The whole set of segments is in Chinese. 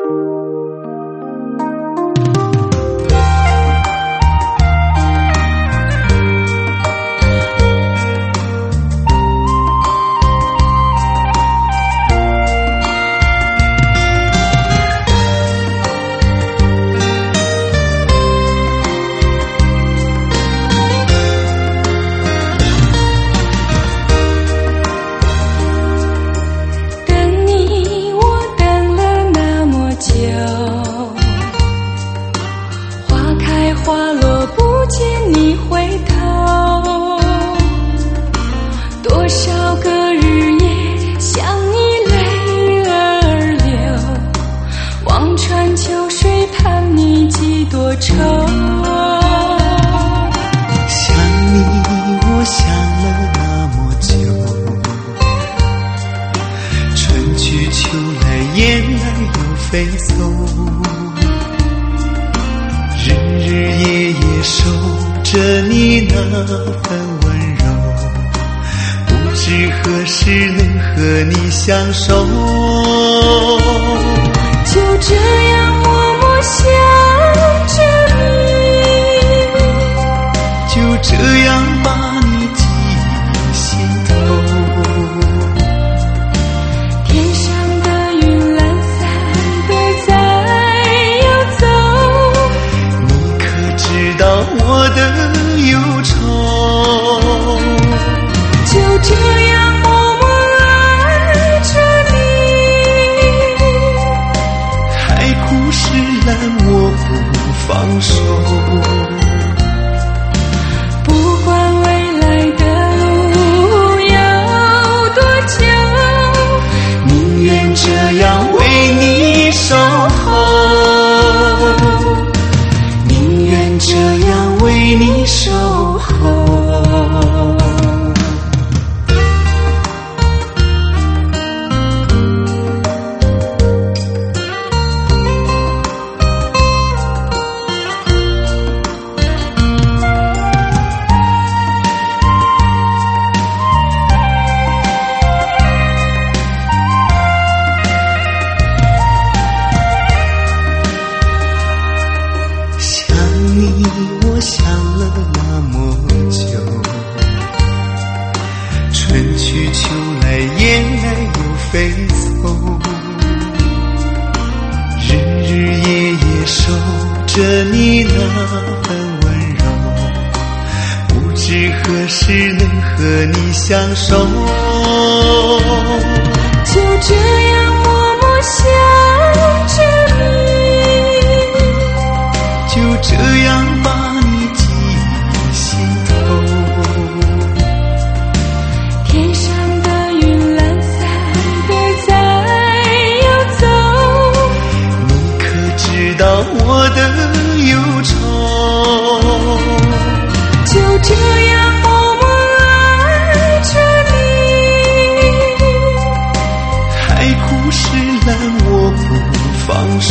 相守， 就这样默默想着你， 就这样把你记心头。 天上的云懒散的在游走， 你可知道我的忧愁？ 就这样我不放手， 不管未来的路有多久， 宁愿这样为你守候，宁愿这样为你守候。我想了那么久，春去秋来燕来又飞走，日日夜夜守着你那份温柔，不知何时能和你相守， 就这样默默想着你， 就这样把你记心头。 天上的云懒散的在游走， 你可知道我的忧愁？ 就这样默默爱着你， 海枯石烂我不放手，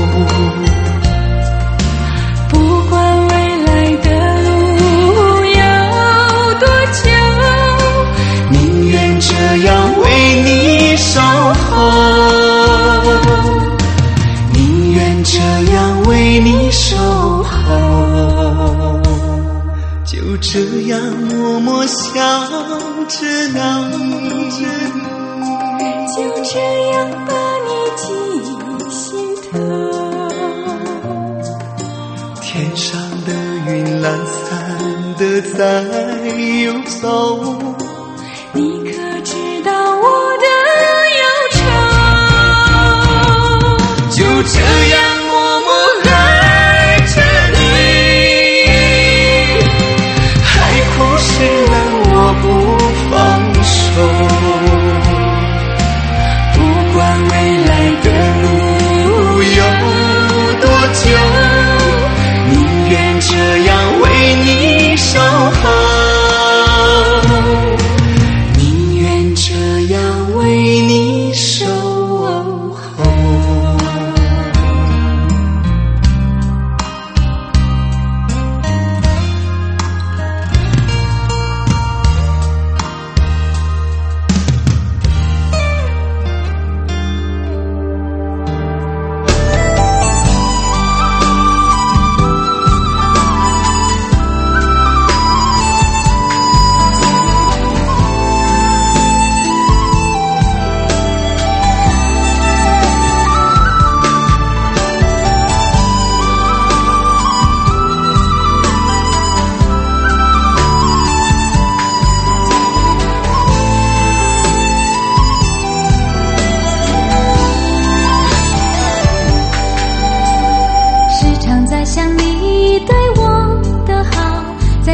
不管未来的路有多久， 宁愿这样为你守候，宁愿这样为你守候，就这样默默想着你， 就这样把你记心头。 天上的云懒散的在游走， 你可知道我的忧愁？ 就这样默默爱着你，海枯石烂我不放手， 不管未来的路有多久，宁愿这样为你守候，宁愿这样为你守候。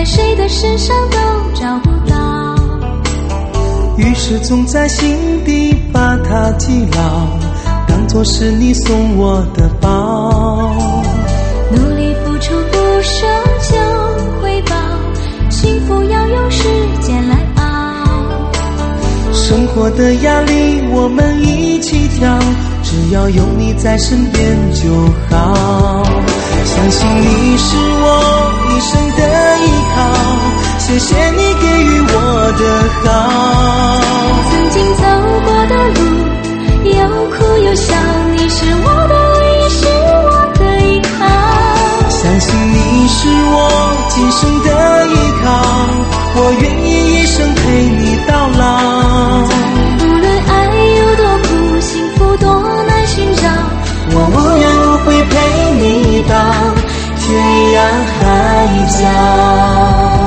谁的身上都找不到， 于是总在心底把它记牢，当作是你送我的宝。 努力付出不奢求回报，幸福要用时间来熬。 生活的压力我们一起挑，只要有你在身边就好。相信你是我一生的依靠，谢谢你给予我的好。 曾经走过的路，有哭有笑，你是我的唯一，是我的依靠。 相信你是我今生的依靠，我愿意一生陪你到老。 无论爱有多苦，幸福多难寻找， 我无怨无悔陪你到天涯海角。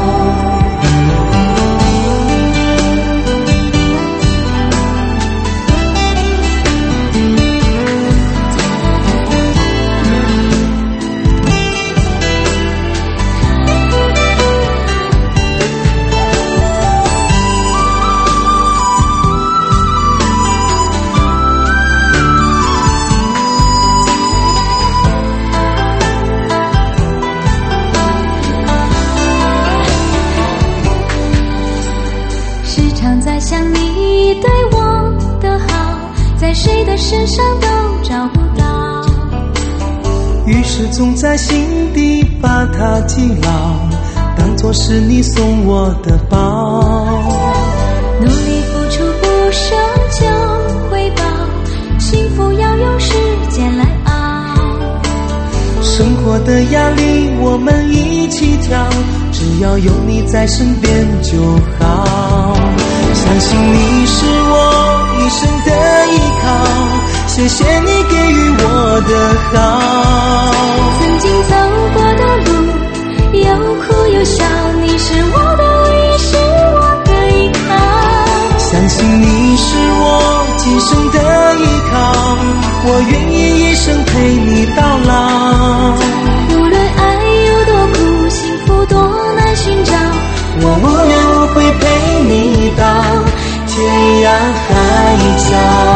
想你对我的好，在谁的身上都找不到， 于是总在心底把它记牢，当作是你送我的宝。 努力付出不奢求回报，幸福要用时间来熬。 生活的压力我们一起挑，只要有你在身边就好。相信你是我一生的依靠，谢谢你给予我的好。 曾经走过的路，有哭有笑，你是我的唯一，是我的依靠。 相信你是我今生的依靠，我愿意一生陪你到老。 无论爱有多苦，幸福多难寻找， 我无怨无悔陪你到天涯海角。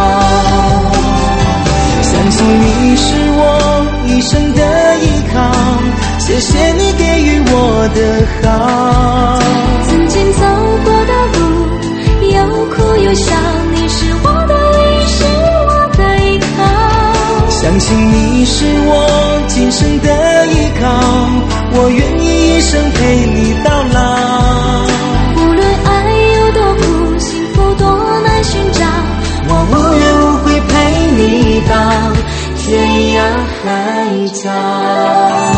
相信你是我一生的依靠，谢谢你给予我的好。 曾经走过的路，有哭有笑，你是我的唯一，是我的依靠。 相信你是我今生的依靠，我愿意一生陪你到老。 无论爱有多苦，幸福多难寻找， 我无怨无悔陪你到天涯海角。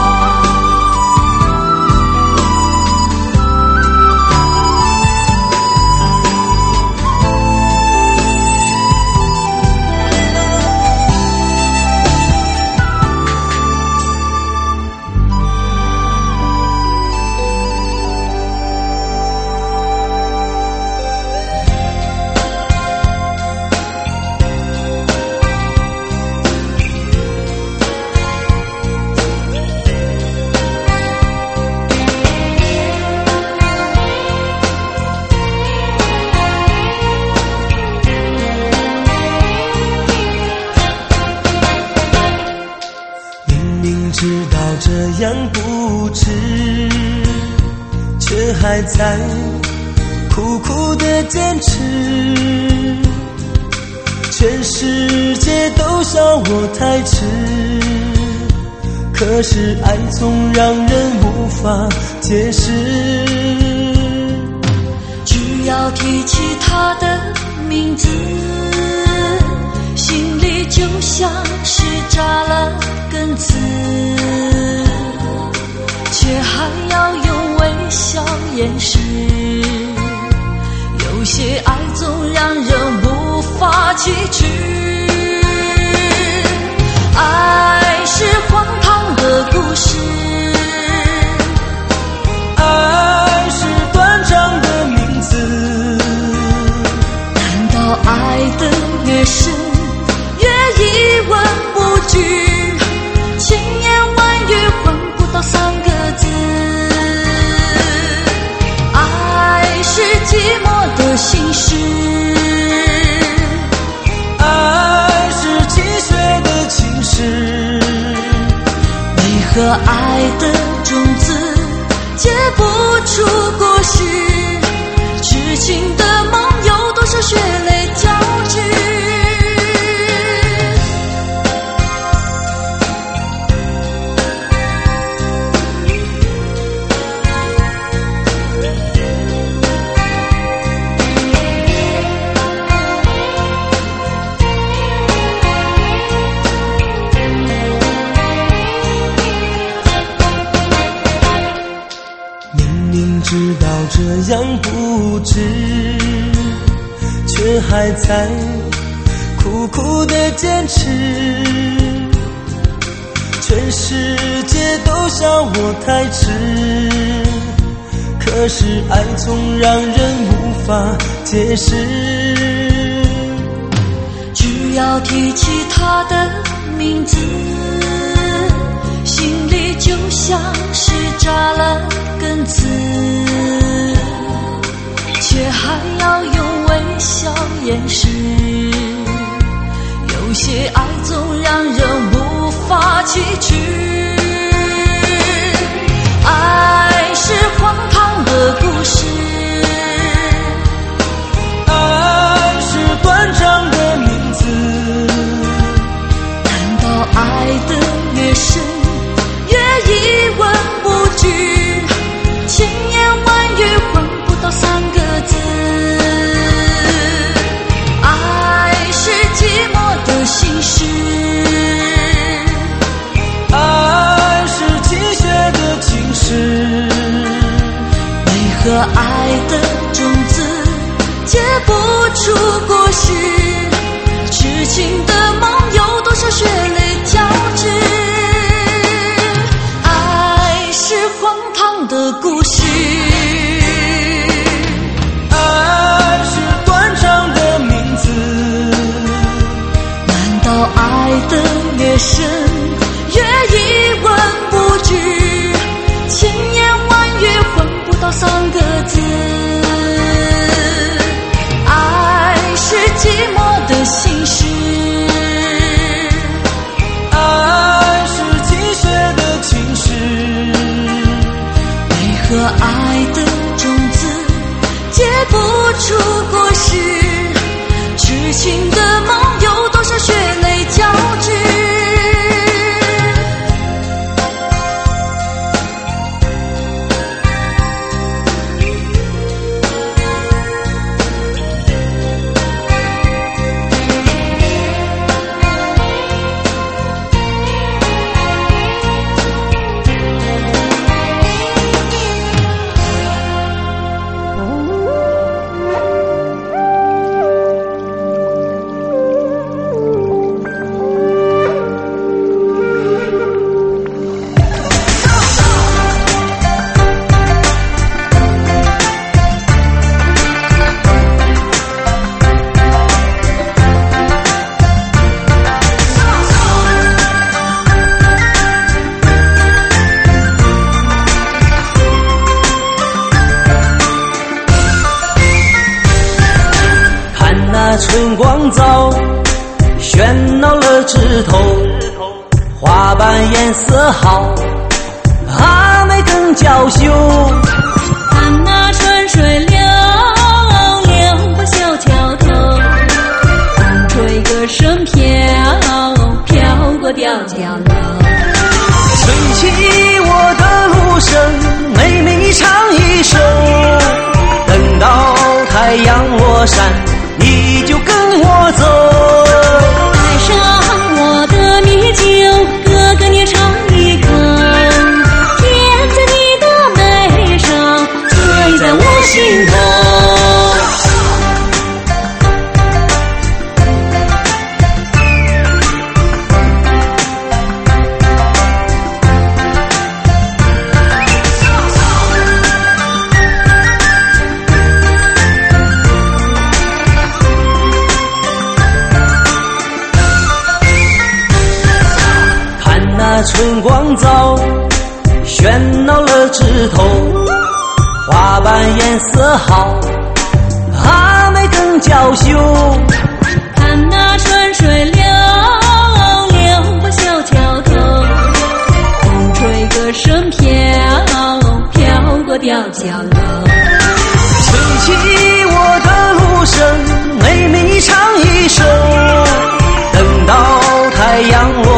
知道这样不值，却还在苦苦的坚持。全世界都笑我太迟，可是爱总让人无法解释。 只要提起他的名字，心里就像是扎了根刺，却还要用微笑掩饰。有些爱总让人无法启齿，爱是荒唐的故事， 爱是断肠的名字。 难道爱的越深，越一文不值？ 千言万语换不到三个字。 颗爱的种子结不出果实，痴情的梦有多少血泪交织。 知道这样不值，却还在苦苦的坚持。全世界都笑我太迟，可是爱总让人无法解释。 只要提起他的名字，心里就像是扎了根刺，却还要用微笑掩饰。有些爱总让人无法启齿，爱是荒唐的故事， 爱是断肠的名字。 难道爱的越深越一文不值，千言万语换不到三个字。爱是寂寞的心事， 爱是泣血的情诗。 为何爱的种子结不出果实，痴情的梦有多少血泪交织。爱是荒唐的故事， 爱是断肠的名字。 难道爱的越深越一文不值，千言万语换不到三个字。爱是寂寞的心事， 爱是泣血的情诗。 为何爱的种子结不出果实，痴情的梦有多少血泪交织。 春光早，喧闹了枝头，花瓣颜色好，阿妹更娇羞。 看那春水流，流过小桥头，风吹歌声飘，飘过吊脚楼。 吹起我的芦笙，妹妹唱一首，等到太阳落山，你就跟我走。 带上我的米酒，哥哥你尝一口，甜在你的眉上，醉在我心头。 春光早，喧闹了枝头，花瓣颜色好，阿妹更娇羞。 看那春水流，流过小桥头，风吹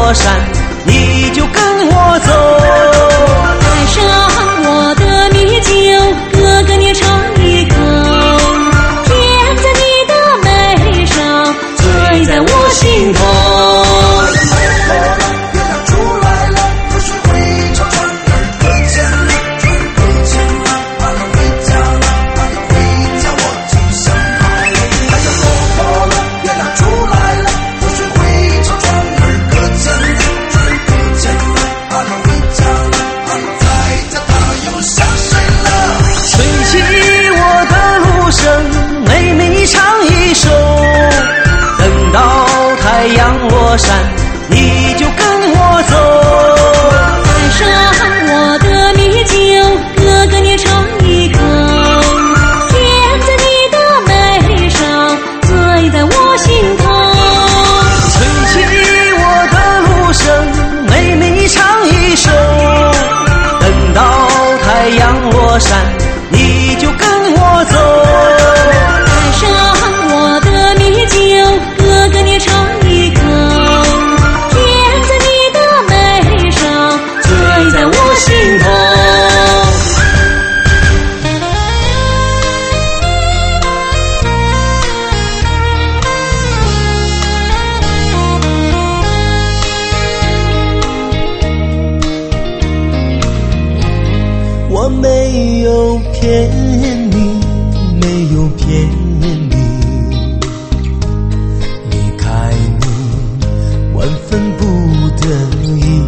我闪，你就跟我走。 爱上我的米酒，哥哥你尝一口，甜在你的眉上，醉在我心头。 落山，你就跟我走。 爱上我的米酒，哥哥你尝一口，甜在你的眉上，醉在我心头。 吹起我的芦笙，妹妹你唱一首。等到太阳落山，你就跟我走。 爱上我的米酒，哥哥你尝一口。心头我没有骗你，没有骗你，离开你万分不得已。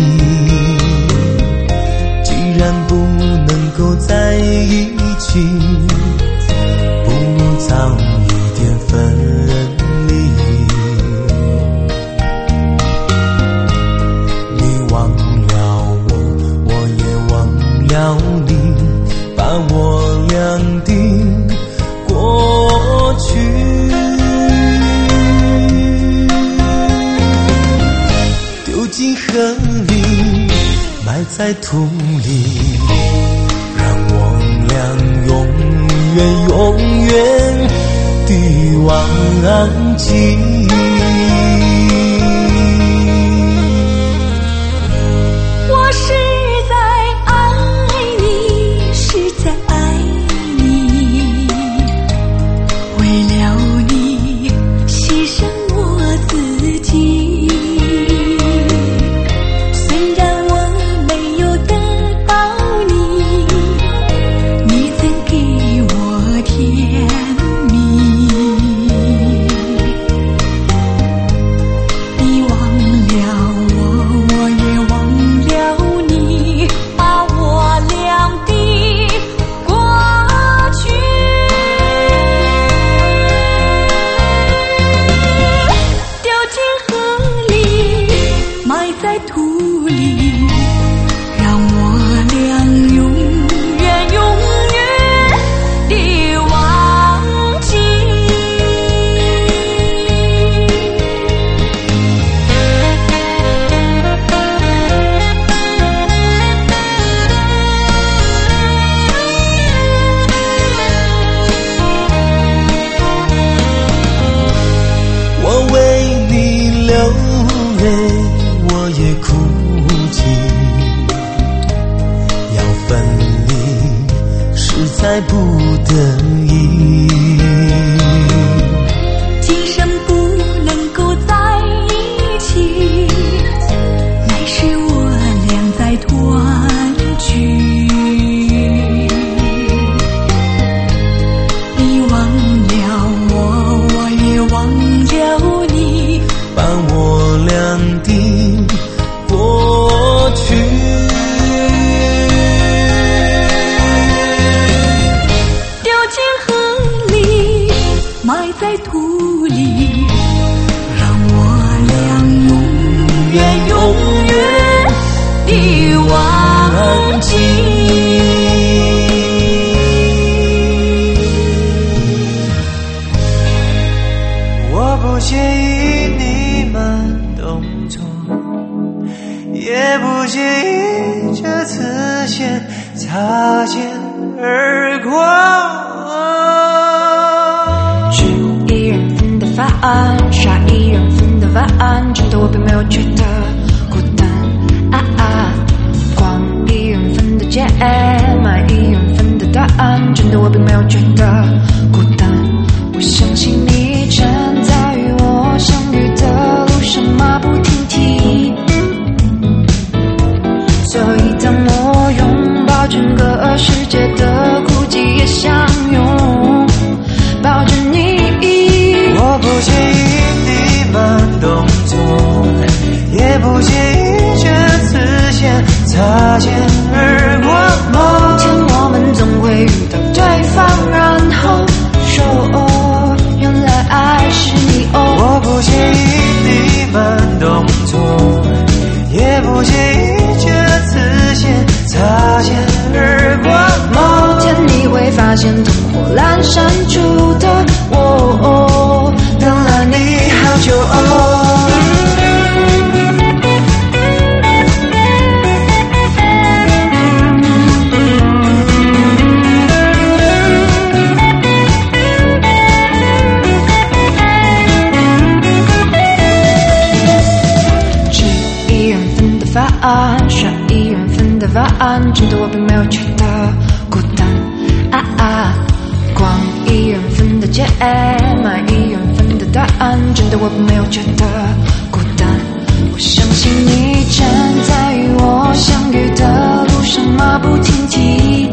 既然不能够在一起，不如早一点分离。你忘了我，我也忘了你，把我俩的过去丢进河里，埋在土里，让我俩永远永远地忘记。 我是在爱你，是在爱你，为了你牺牲我自己。 再不得已， 今生不能够在一起，来世我俩再团聚。你忘了我，我也忘了你， 把我俩的过去埋在土里，让我俩永远永远地忘记。 我不介意你慢动作，也不介意这次先擦肩而过。 是一人份的答案，杀一人份的答案，真的我并没有觉得也不介意这次先擦肩而过。某天我们总会遇到对方，然后说哦，原来爱是你哦。我不介意你慢动作，也不介意这次先擦肩而过。某天你会发现灯火阑珊处的我，等了你好久哦。少一缘分的答案，真的我并没有觉得孤单光一缘分的结，买一缘分的答案，真的我并没有觉得孤单。我相信你站在与我相遇的路上马不停蹄，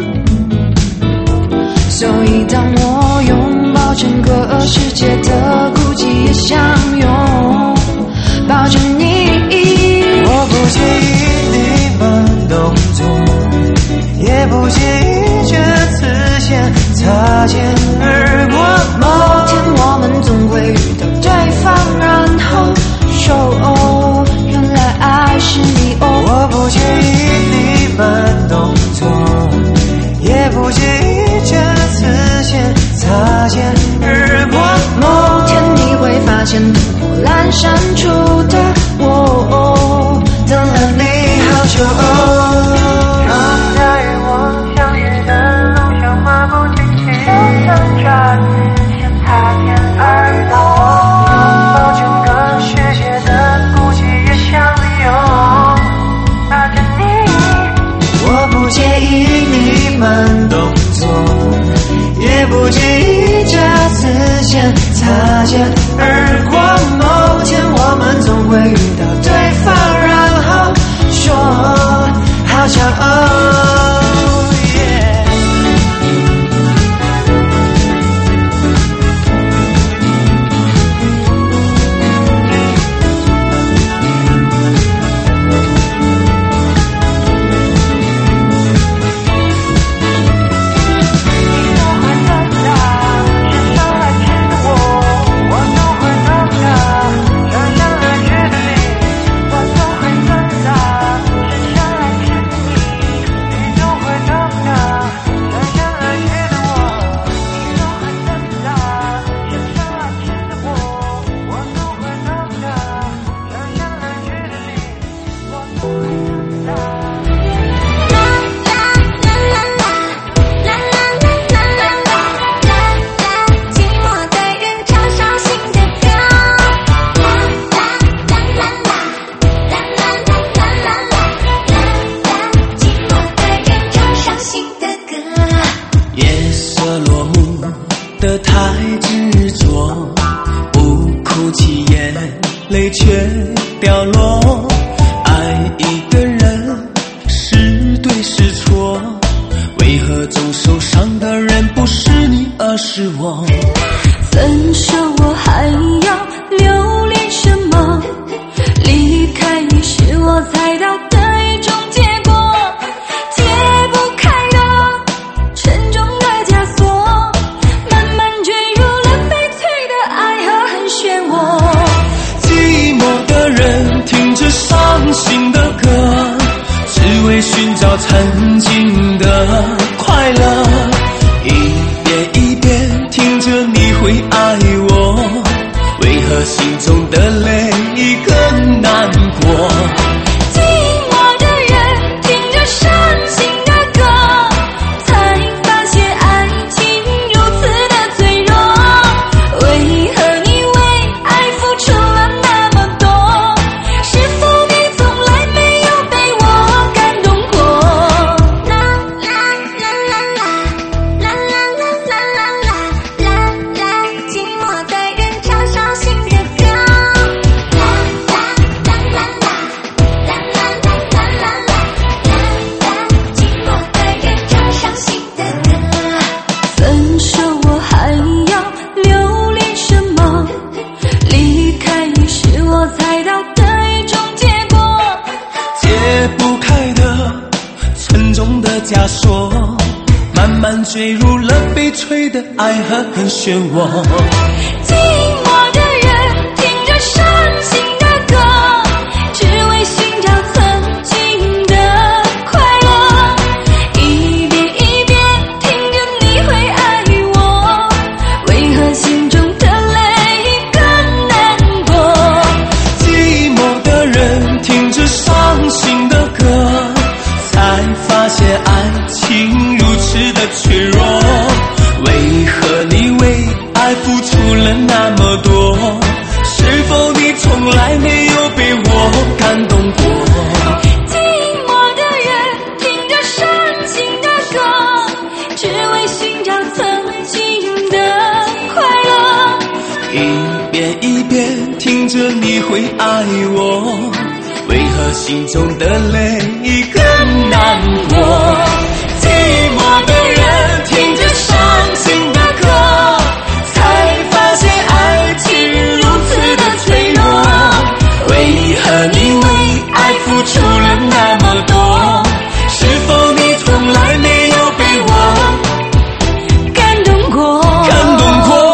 所以当我拥抱整个世界的孤寂，也相拥抱着你。我不介意你慢动作，也不介意这次先擦肩而过。某天我们总会遇到对方，然后说哦，原来爱是你哦。我不介意你慢动作，也不介意这次先擦肩而过。某天你会发现灯火阑珊处的我，等了你好久哦。常在与我相遇的路上马不停蹄，就算这次先擦肩而过，抱整个世界的孤寂也相拥抱着你。我不介意你慢动作，也不介意这次先擦肩而过。某天我们总会遇到对方，然后说好骄傲。 枷锁，慢慢坠入了悲催的爱和漩涡。 寂寞的人听着伤心的歌，只为寻找曾经的快乐，一遍一遍听着你会爱我，为何心中的泪更难过？ 寂寞的人听着伤心的歌，才发现爱情如此的脆弱。为何你为爱付出了那么多？是否你从来没有被我感动过？ 寂寞的人听着伤心的歌，只为寻找曾经的快乐， 一遍一遍听着你会爱我，为何心中的泪更难过？寂寞的人听着伤心的歌，才发现爱情如此的脆弱。为何你为爱付出了那么多？是否你从来没有被我感动过？ 感动过？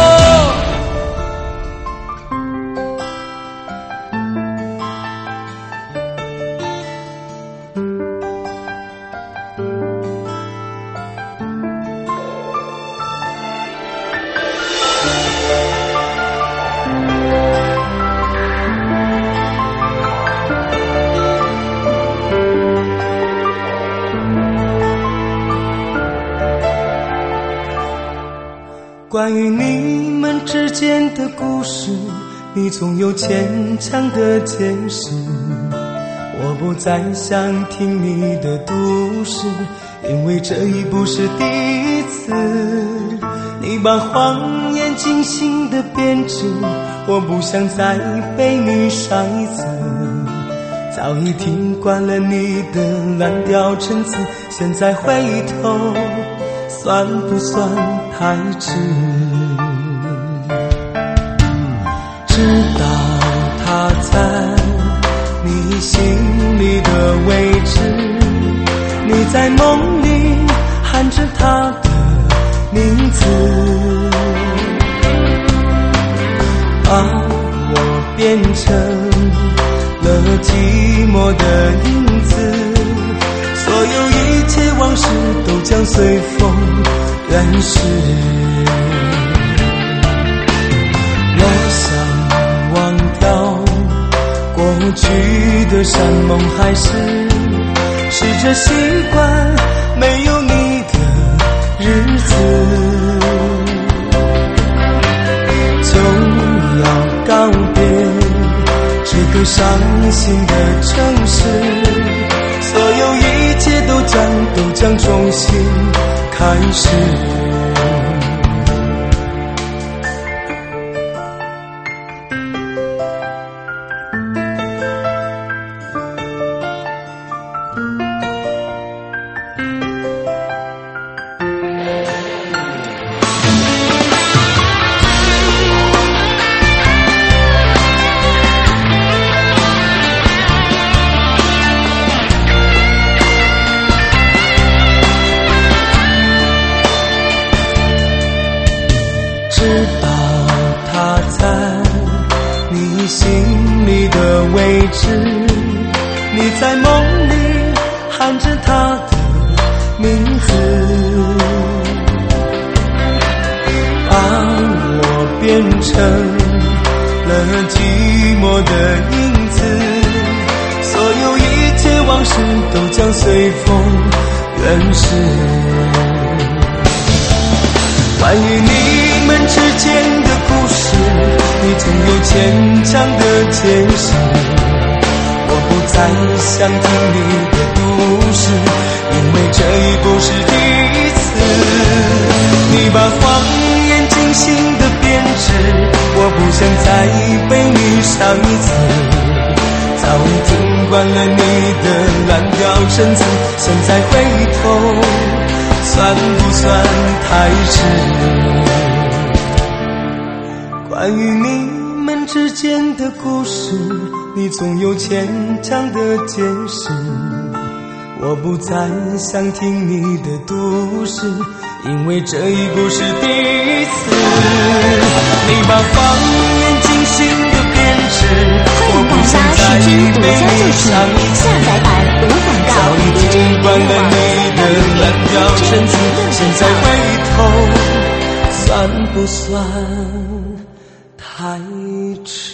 关于你们之间的故事，你总有牵强的解释。我不再想听你的故事，因为这已不是第一次。你把谎言精心的编织，我不想再被你伤一次。早已听惯了你的滥调陈词，现在回头算不算太迟？知道他在你心里的位置，你在梦里喊着他的名字，把我变成了寂寞的影子，所有一切往事都将随风远逝。我想忘掉过去的山盟海誓，试着习惯没有你的日子，就要告别这个伤心的城市，所有一切都将重新开始。知道他在你心里的位置，你在梦里喊着他的名字，把我变成了寂寞的影子，所有一切往事都将随风远逝。关于你们之间的故事，你总有牵强的解释。我不再想听你的故事，因为这已不是第一次。你把谎言精心的编织，我不想再被你伤一次。早已听惯了你的滥调陈词，现在回头算不算太迟？关于你们之间的故事，你总有牵强的解释。 我不再想听你的都市，因为这一故事第四。你把方言精心的编织，我不想再悲伤一次。早已经惯了你的蓝调陈词，现在回头算不算太迟？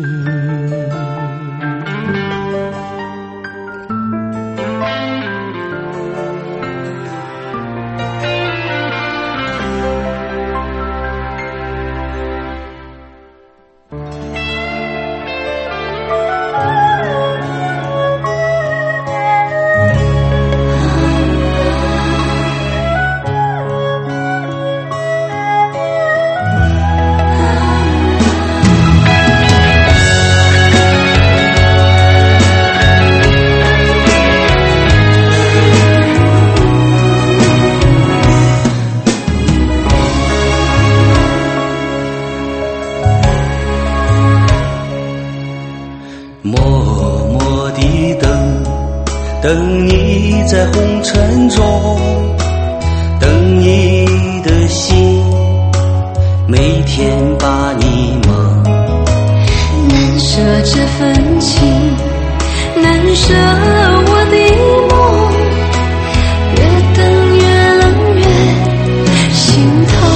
等你在红尘中，等你的心，每天把你梦。 难舍这份情，难舍我的梦，越等越冷越心痛。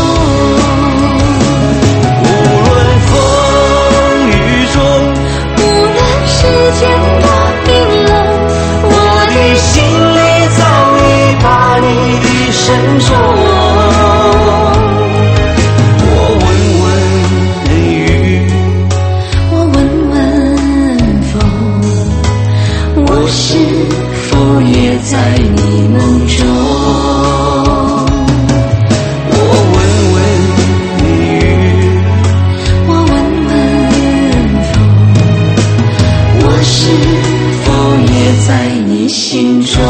无论风雨中， 无论时间多冰冷，我的心里早已把你深种。是否也在你梦中？ 我问问雨， 我问问风，我是否也在你心中？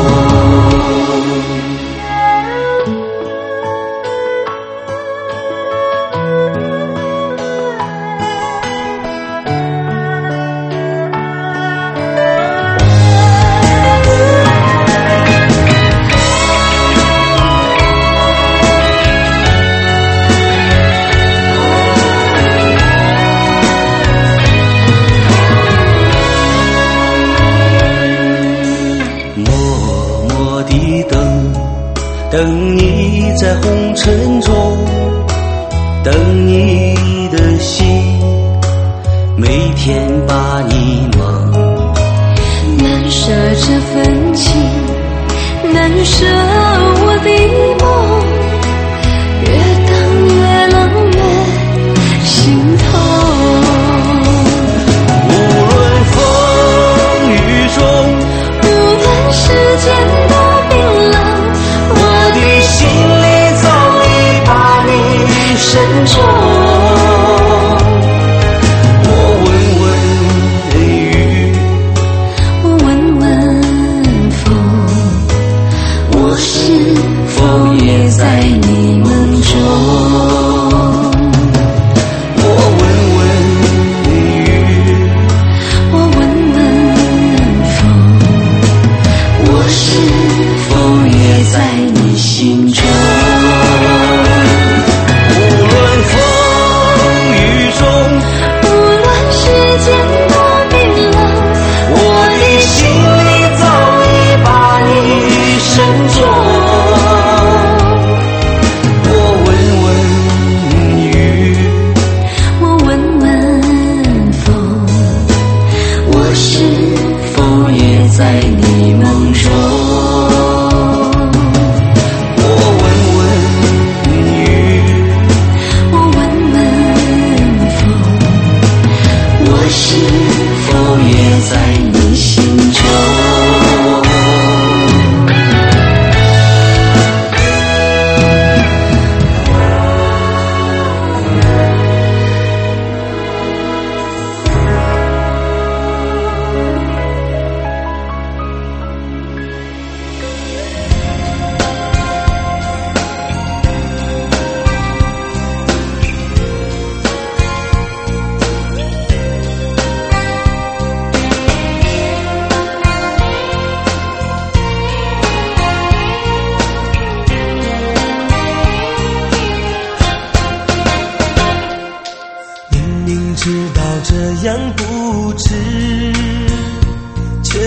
等你在红尘中，等你的心，每天把你梦。 难舍这份情，难舍我的梦，越等越冷越心痛。 无论风雨中， 无论时间多冰冷， 心里早已把你深种。我问问雨， 我问问风，我是否也在你梦中？ 我问问雨， 我问问风，我是否也在你心中？ 无论风雨中， 无论时间多冰冷， 我的心里早已把你深种。我问问雨， 我问问风，我是否也在你梦中？是否也在你心中？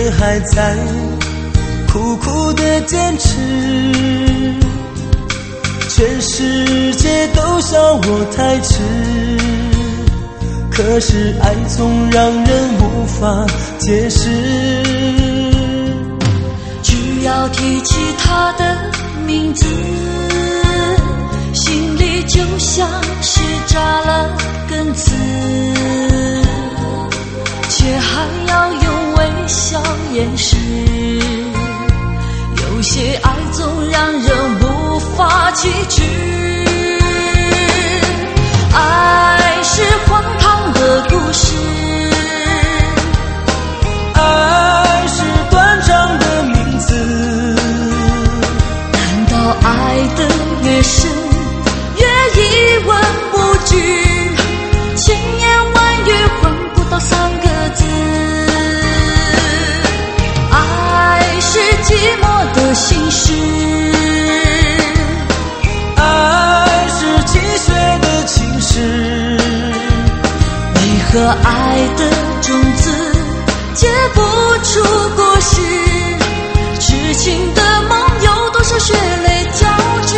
却还在苦苦的坚持。全世界都笑我太迟，可是爱总让人无法解释。 只要提起他的名字，心里就像是扎了根刺，却还要用微笑掩饰。有些爱总让人无法启齿，爱是荒唐的故事， 爱是断肠的名字。 难道爱的越深越一文不值，千言万语换不到三个字。爱是寂寞的心事， 爱是泣血的情诗。 为何爱的种子结不出果实？痴情的梦有多少血泪交织？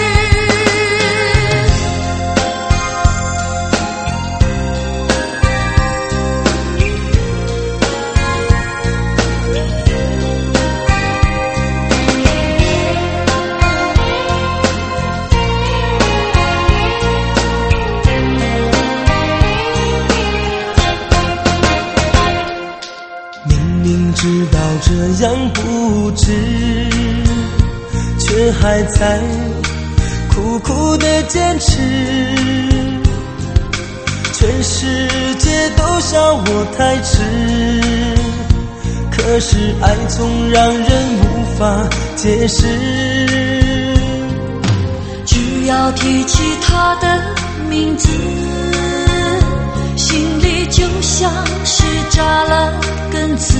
知道这样不值，却还在苦苦的坚持。全世界都笑我太迟，可是爱总让人无法解释。 只要提起他的名字，心里就像是扎了根刺，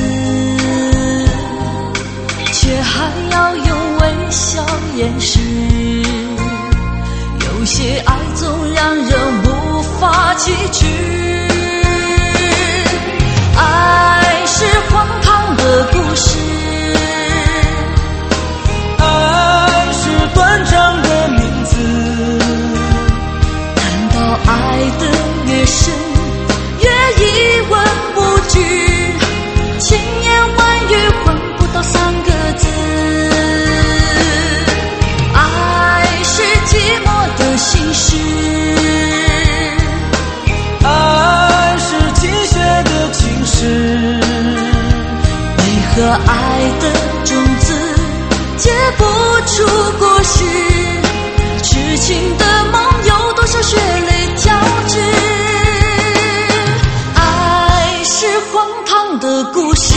却还要用微笑掩饰。有些爱总让人无法启齿，爱是荒唐的故事， 爱是断肠的名字。 难道爱的越深越一文不值，千言万语换不到三个字。爱是寂寞的心事， 爱是泣血的情诗。 为何爱的种子结不出果实？痴情的梦有多少血泪交织？爱是荒唐的故事，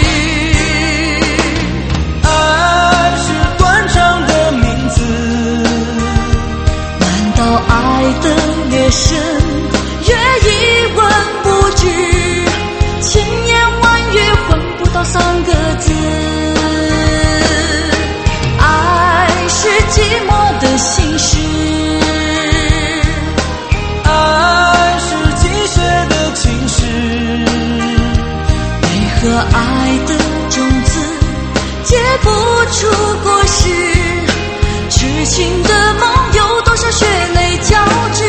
爱是断肠的名字。 难道爱的越深越一文不值，千言万语换不到三个字。爱是寂寞的心事， 爱是泣血的情诗。 为何爱的种子结不出果实？痴情的梦有多少血泪交织？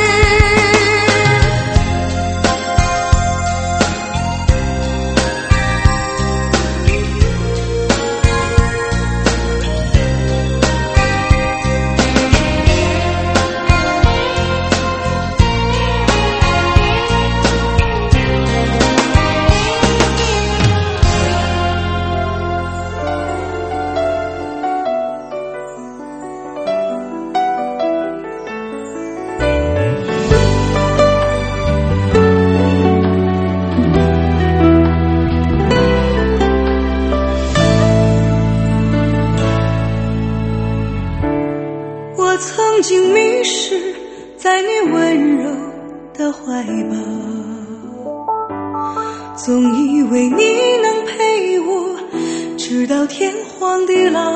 我曾经迷失在你温柔的怀抱，总以为你能陪我直到天荒地老。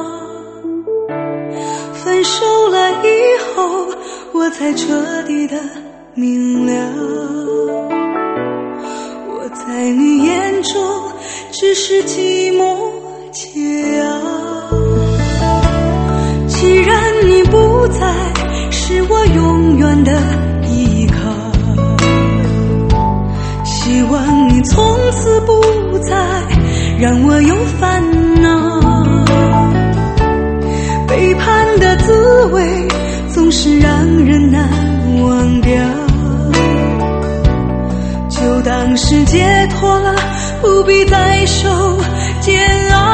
分手了以后，我才彻底的明了，我在你眼中只是寂寞解药。既然你不在，是我永远的依靠。希望你从此不再让我有烦恼。背叛的滋味总是让人难忘掉，就当是解脱了，不必再受煎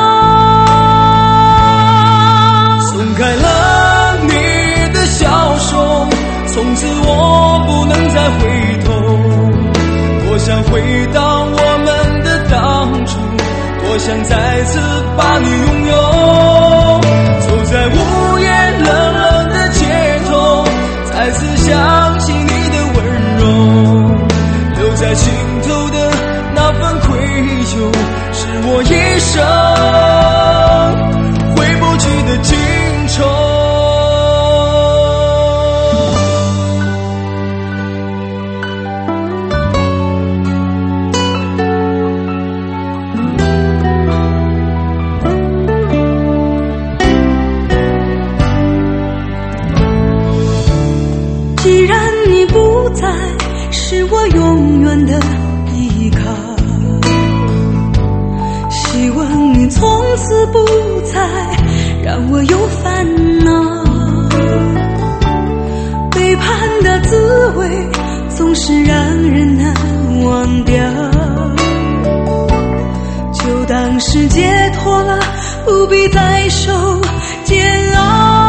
熬。 松开了你的笑容，从此我不能再回头。多想回到我们的当初，多想再次把你拥有。走在无言冷冷的街头，再次想起你的温柔，留在心头的那份愧疚，是我一生回不去的情愁。 既然你不在，是我永远的依靠。希望你从此不再让我有烦恼。背叛的滋味总是让人难忘掉，就当是解脱了，不必再受煎熬。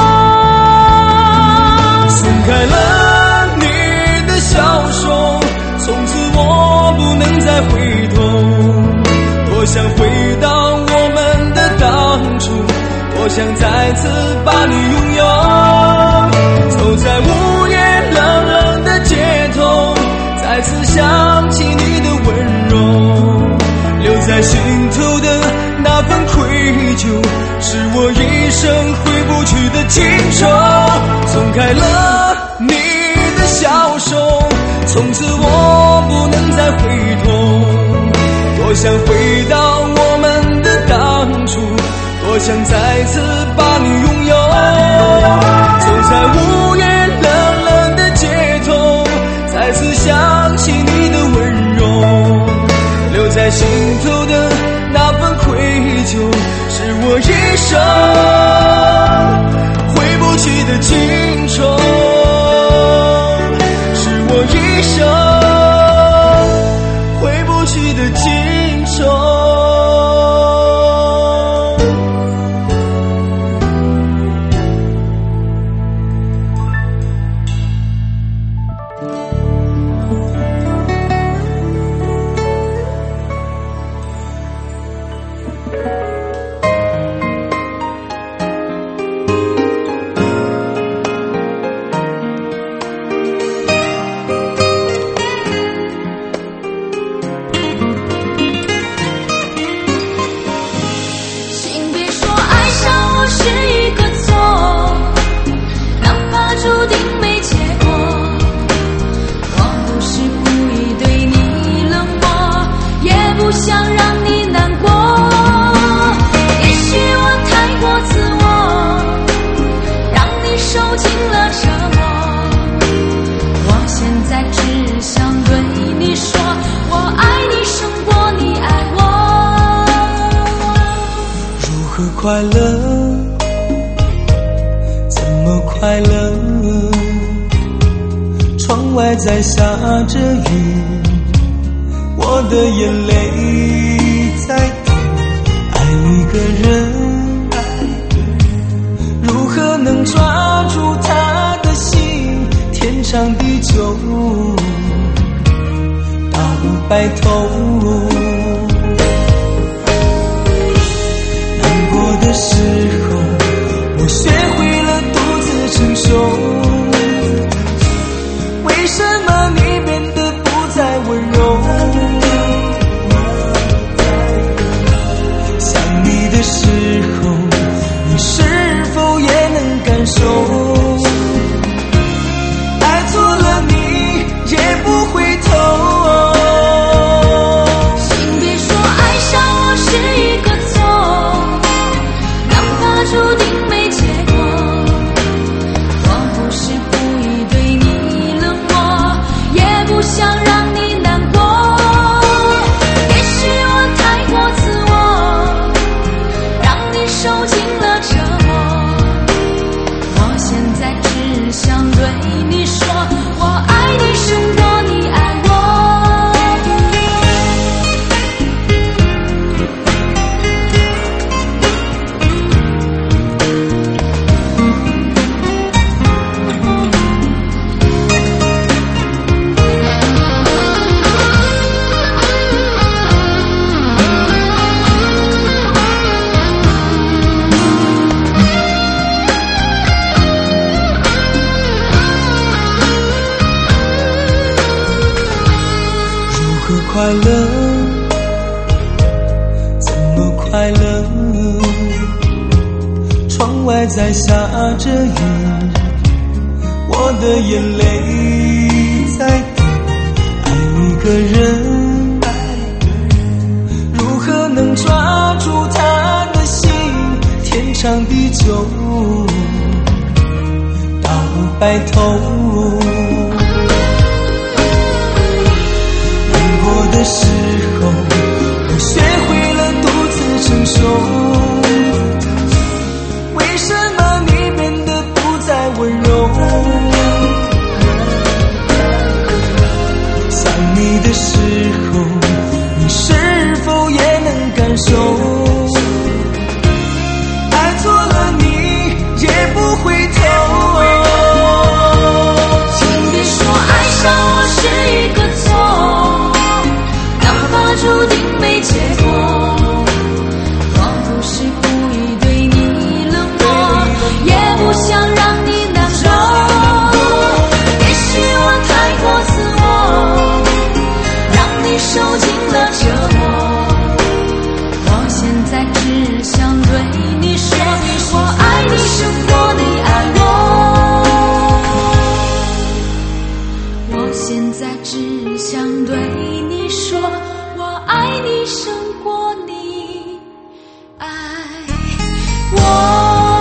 松开了你的笑容，从此我不能再回头。多想回到我们的当初，多想再次把你拥有。走在无言冷冷的街头，再次想起你的温柔，留在心头的那份愧疚，是我一生回不去的情愁。松开了你的笑容，从此我不能再回头。多想回到我们的当初，多想再次把你拥有。走在无言冷冷的街头，再次想起你的温柔，留在心头的那份愧疚，是我一生回不去的情愁，是我一生回不去的情愁。快乐，怎么快乐？窗外在下着雨，我的眼泪在滴。爱一个人，如何能抓住他的心？天长地久，大不白头。的时候，我学会了独自承受。为什么你变得不再温柔？ 快乐。窗外在下着雨，我的眼泪在滴。爱一个人，如何能抓住他的心？天长地久到白头。难过的时候，我学会了独自承受。为什么你变得不再温柔？想你的时候，你是否也能感受？爱错了你也不回头。 请别说爱上我是一个错，哪怕注定没结果。我不是故意对你冷漠，也不想让你难受。也许我太过自我，让你受尽了折磨。我现在只想对你说，我爱你胜过你爱我。我现在只想对你说，我爱你胜过你爱我。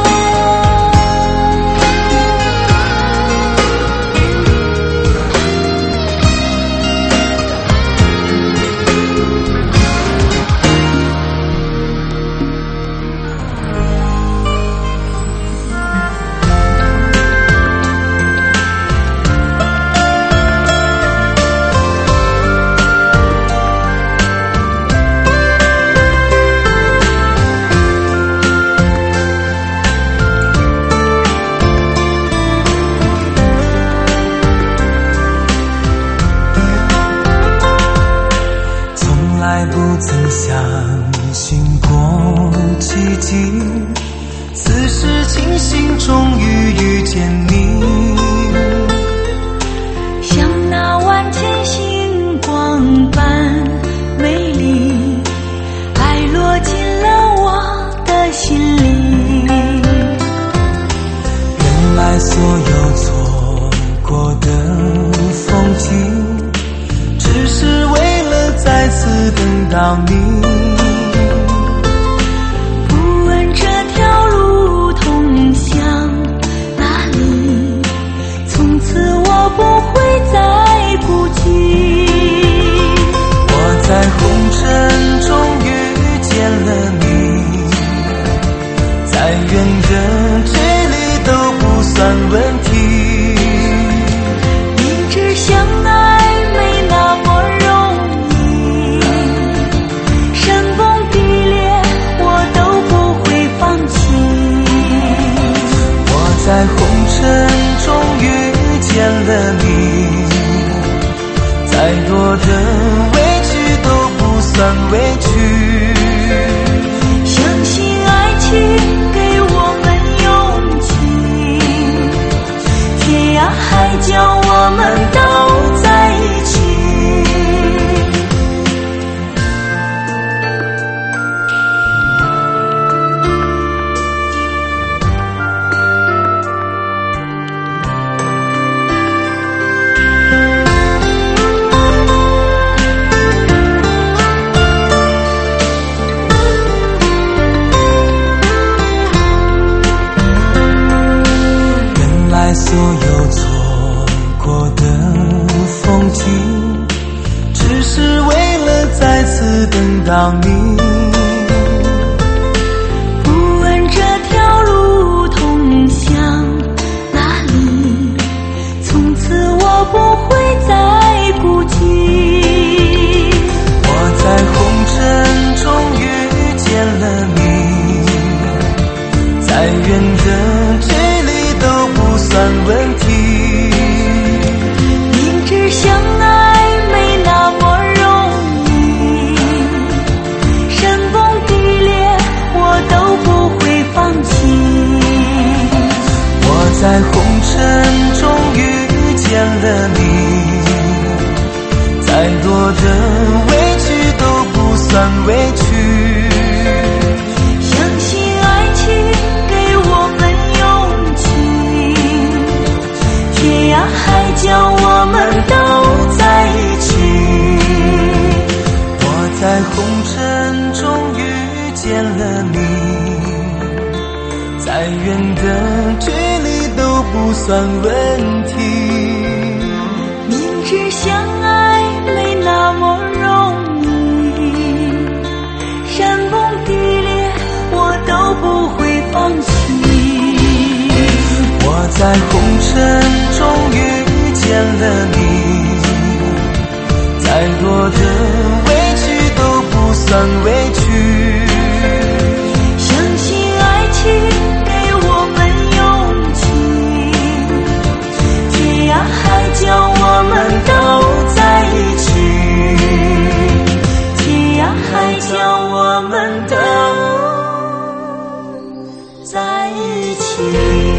不曾相信过奇迹，此时庆幸终于遇见你。 像那万千星光般美丽，爱落进了我的心里。 原来所有错过的风景，只是为了再次等到你。 不问这条路通向哪里，从此我不会再孤寂。 我在红尘中遇见了你，再远的距离都不算问题。 明知相爱没那么容易，山崩地裂我都不会放弃。 我在红尘中遇见了你，再多的委屈都不算委屈。 相信爱情给我们勇气，天涯海角我们都在一起。 原来所有错过的风景，只是为了再次等到你。 不问这条路通向哪里，从此我不会再孤寂。 我在红尘中遇见了你，再远的距离都不算问题。 明知相爱没那么容易，山崩地裂我都不会放弃。 我在红尘中遇见了你，再多的委屈都不算委屈。 见了你，再远的距离都不算问题。 明知相爱没那么容易，山崩地裂我都不会放弃。 我在红尘中遇见了你，再多的委屈都不算委屈。 相信爱情给我们勇气，天涯海角我们都在一起，天涯海角我们都在一起。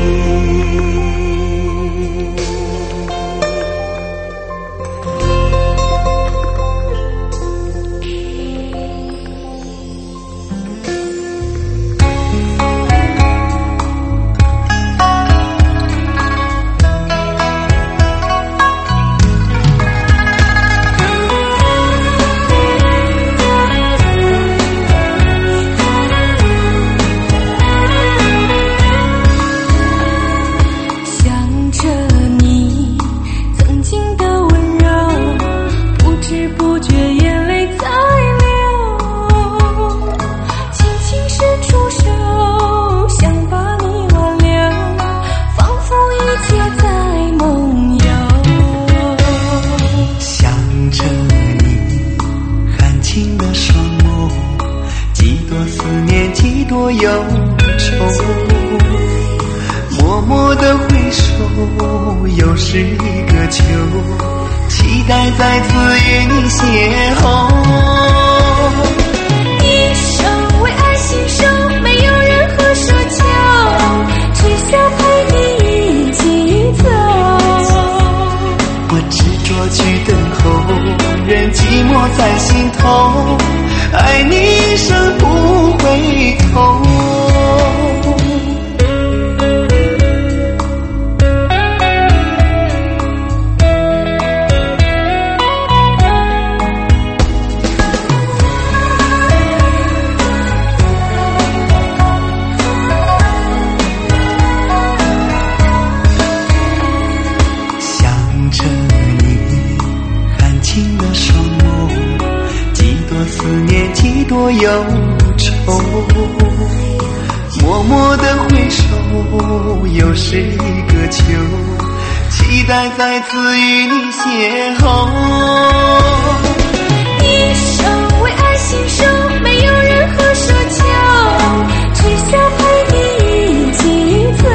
默默的回首，又是一个秋，期待再次与你邂逅。 一生为爱心守，没有任何奢求，只想陪你一起走。 我执着去等候，任寂寞在心头，爱你一生不回头。多忧愁，默默的回首，又是一个秋，期待再次与你邂逅。 一生为爱心守，没有任何奢求，只想陪你一起走。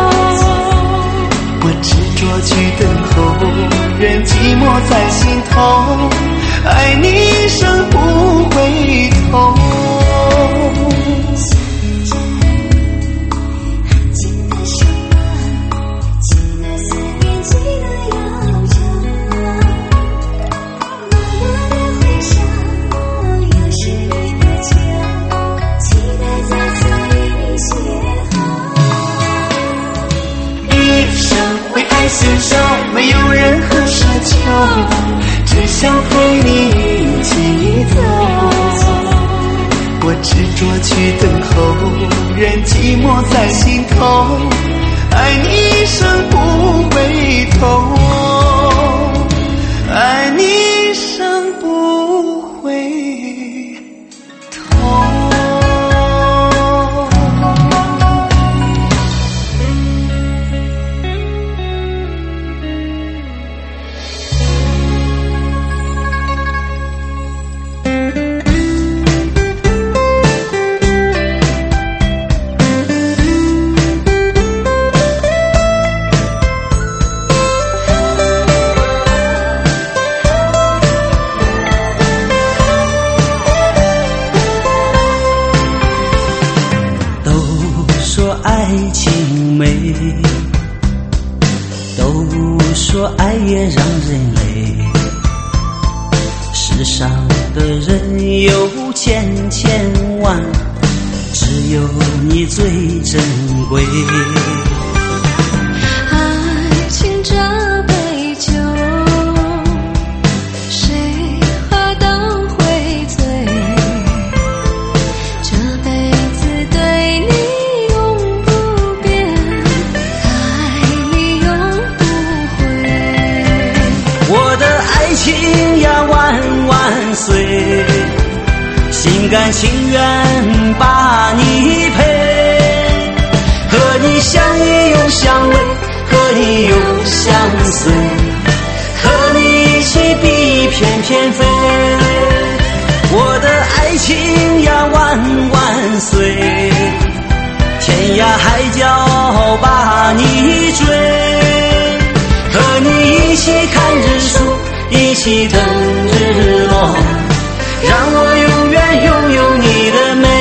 我执着去等候，任寂寞在心头，爱你一生不回头。牵手没有任何奢求，只想陪你一起走。我执着去等候，任寂寞在心头，爱你一生不回头，爱你一生不回头。爱也让人累，世上的人有千千万，只有你最珍贵。 爱情这杯酒，谁喝都会醉，这杯岁，心甘情愿把你陪，和你相依又相偎，和你又相随，和你一起比翩翩飞。我的爱情呀，万万岁，天涯海角把你追，和你一起看日出，一起等日落，让我永远拥有你的美。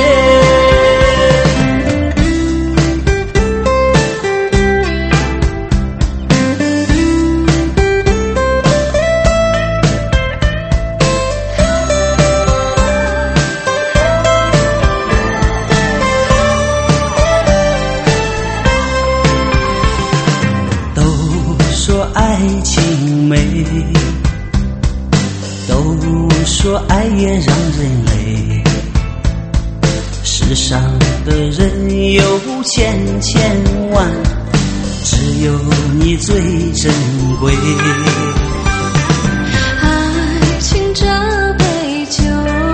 爱情美，都说爱也让人累，世上的人有千千万，只有你最珍贵。 爱情这杯酒，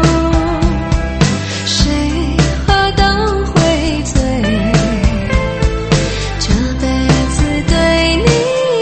谁喝都会醉，这辈子对你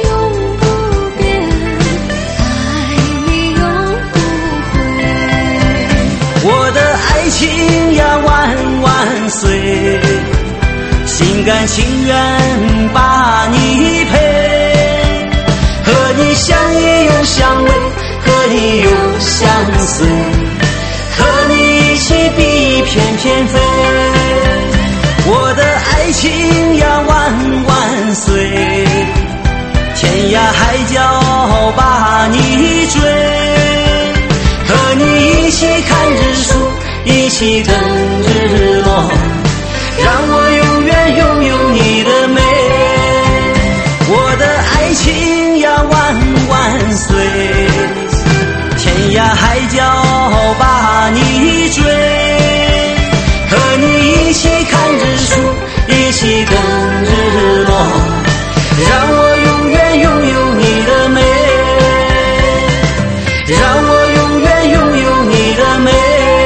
爱情呀，万万岁，心甘情愿把你陪，和你相依又相偎，和你又相随，和你一起比翩翩飞。我的爱情呀，万万岁，天涯海角把你追，和你一起看日出，一起等日落，让我永远拥有你的美。我的爱情呀，万万岁，天涯海角把你追，和你一起看日出，一起等日落，让我永远拥有你的美，让我永远拥有你的美，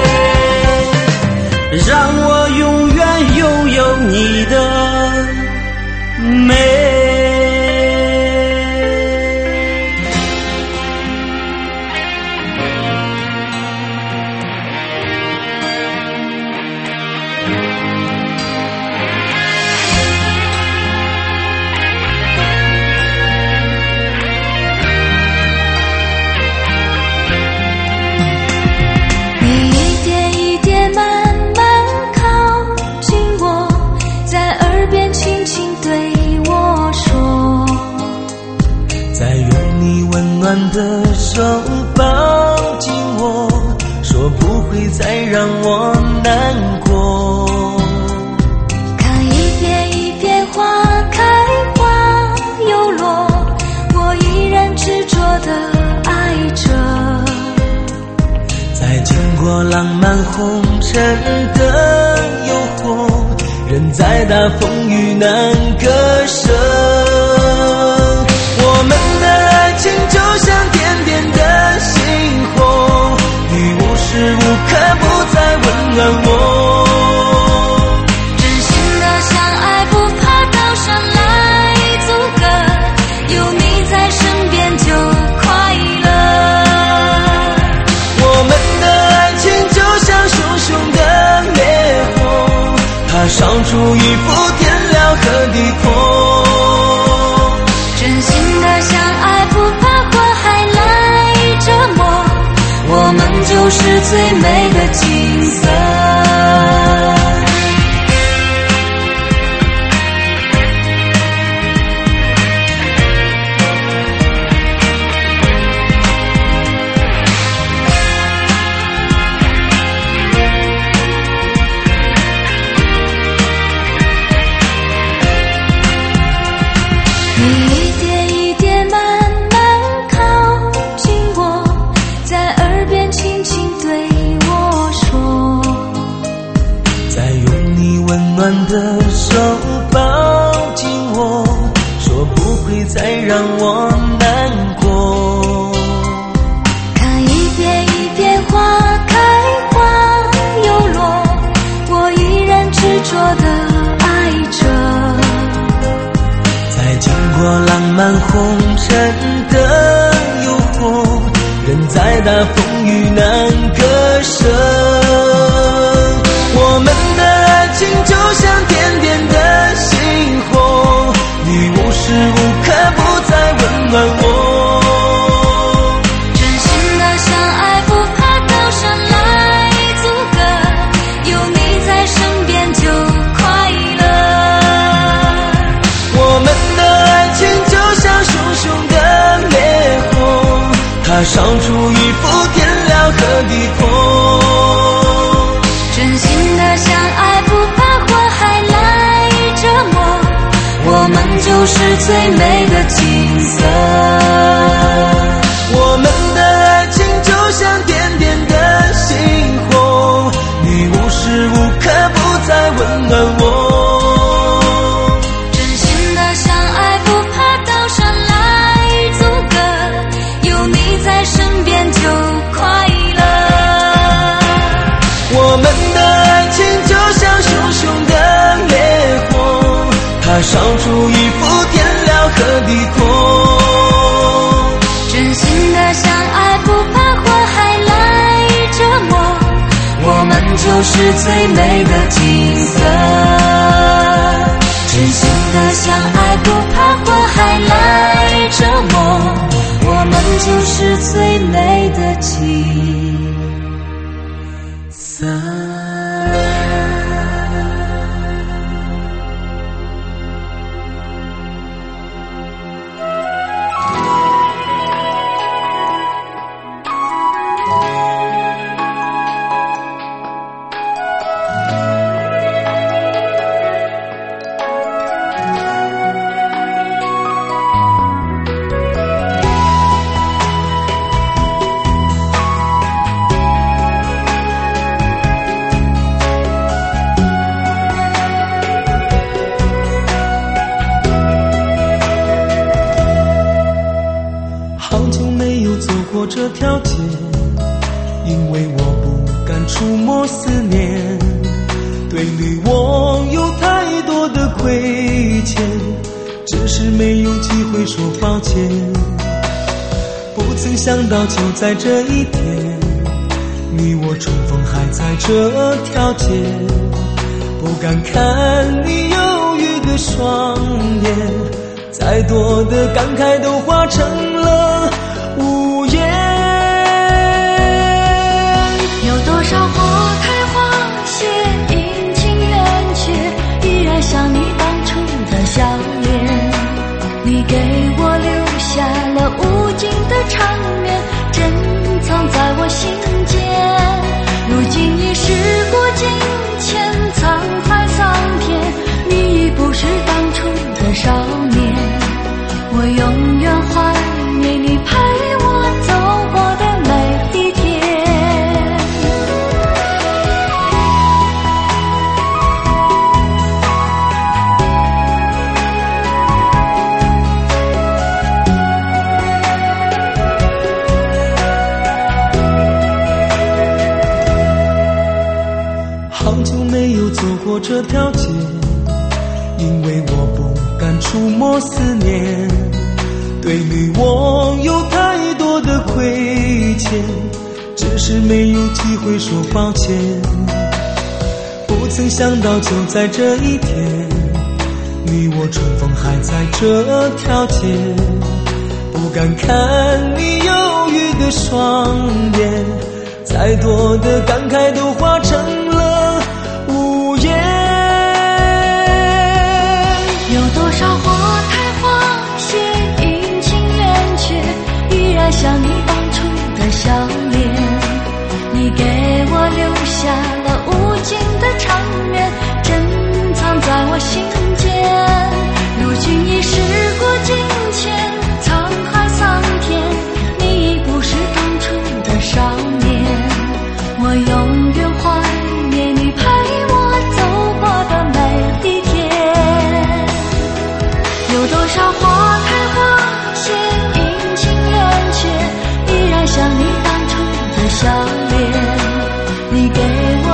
让我永远拥有你的美。 暖的手抱紧我，说不会再让我难过。 看一遍一遍花开花又落，我依然执着地爱着。 在经过浪漫红尘的诱惑，人再大风雨难割舍。我们的爱情就像点点的星火，你无时无刻不在温暖我。 真心的相爱，不怕刀山来阻隔，有你在身边就快乐。 我们的爱情就像熊熊的烈火，它烧出一幅天辽和地阔。 真心的相爱，不怕祸害来折磨，我们就是最美的景色。 的手抱紧我，说不会再让我难过。 看一遍一遍花说的爱着。 在经过浪漫红尘的诱惑，人在大风雨难割舍。我们的爱情就像点点的星火，你无时无刻不在温暖我。 真心的相爱，不怕高山来阻隔，有你在身边就快乐。 我们的爱情就像熊熊的烈火，它烧出一幅天辽和地阔。 真心的相爱，不怕火海来折磨，我们就是最美的景色。 我们的爱情就像点点的星火，你无时无刻不在温暖我。 真心的相爱，不怕高山来阻隔，有你在身边就快乐。 我们的爱情就像熊熊的烈火，它烧出一幅天辽和地阔。 真心的相爱，不怕火海来折磨，我们就是最美的景色。真心的相爱，不怕火海来折磨，我们就是最美的景色。 这条街，因为我不敢触摸思念，对你我有太多的亏欠，只是没有机会说抱歉。不曾想到就在这一天，你我重逢还在这条街，不敢看你忧郁的双眼，再多的感慨都化成了无言。 有多少花开花谢，阴晴圆缺，依然像你当初的笑脸。你给我留下了无尽的缠绵，珍藏在我心间。如今已时过境迁，沧海桑田，你已不是当初的少年。我永远怀念你陪我走过的每一天。 好久没有走过这条街，因为我不敢触摸思念，对你我有太多的亏欠，只是没有机会说抱歉。不曾想到就在这一天，你我重逢还在这条街，不敢看你忧郁的双眼，再多的感慨都化成了无言。 有多少花开花谢，阴晴圆缺，依然像你当初的笑脸。你给我留下了无尽的缠绵，珍藏在我心间。如今已时过境迁，沧海桑田，你已不是当初的少年。我永远怀念你陪我走过的每一天。有多少花开花谢，阴晴圆缺，依然像你当初的笑脸。你给我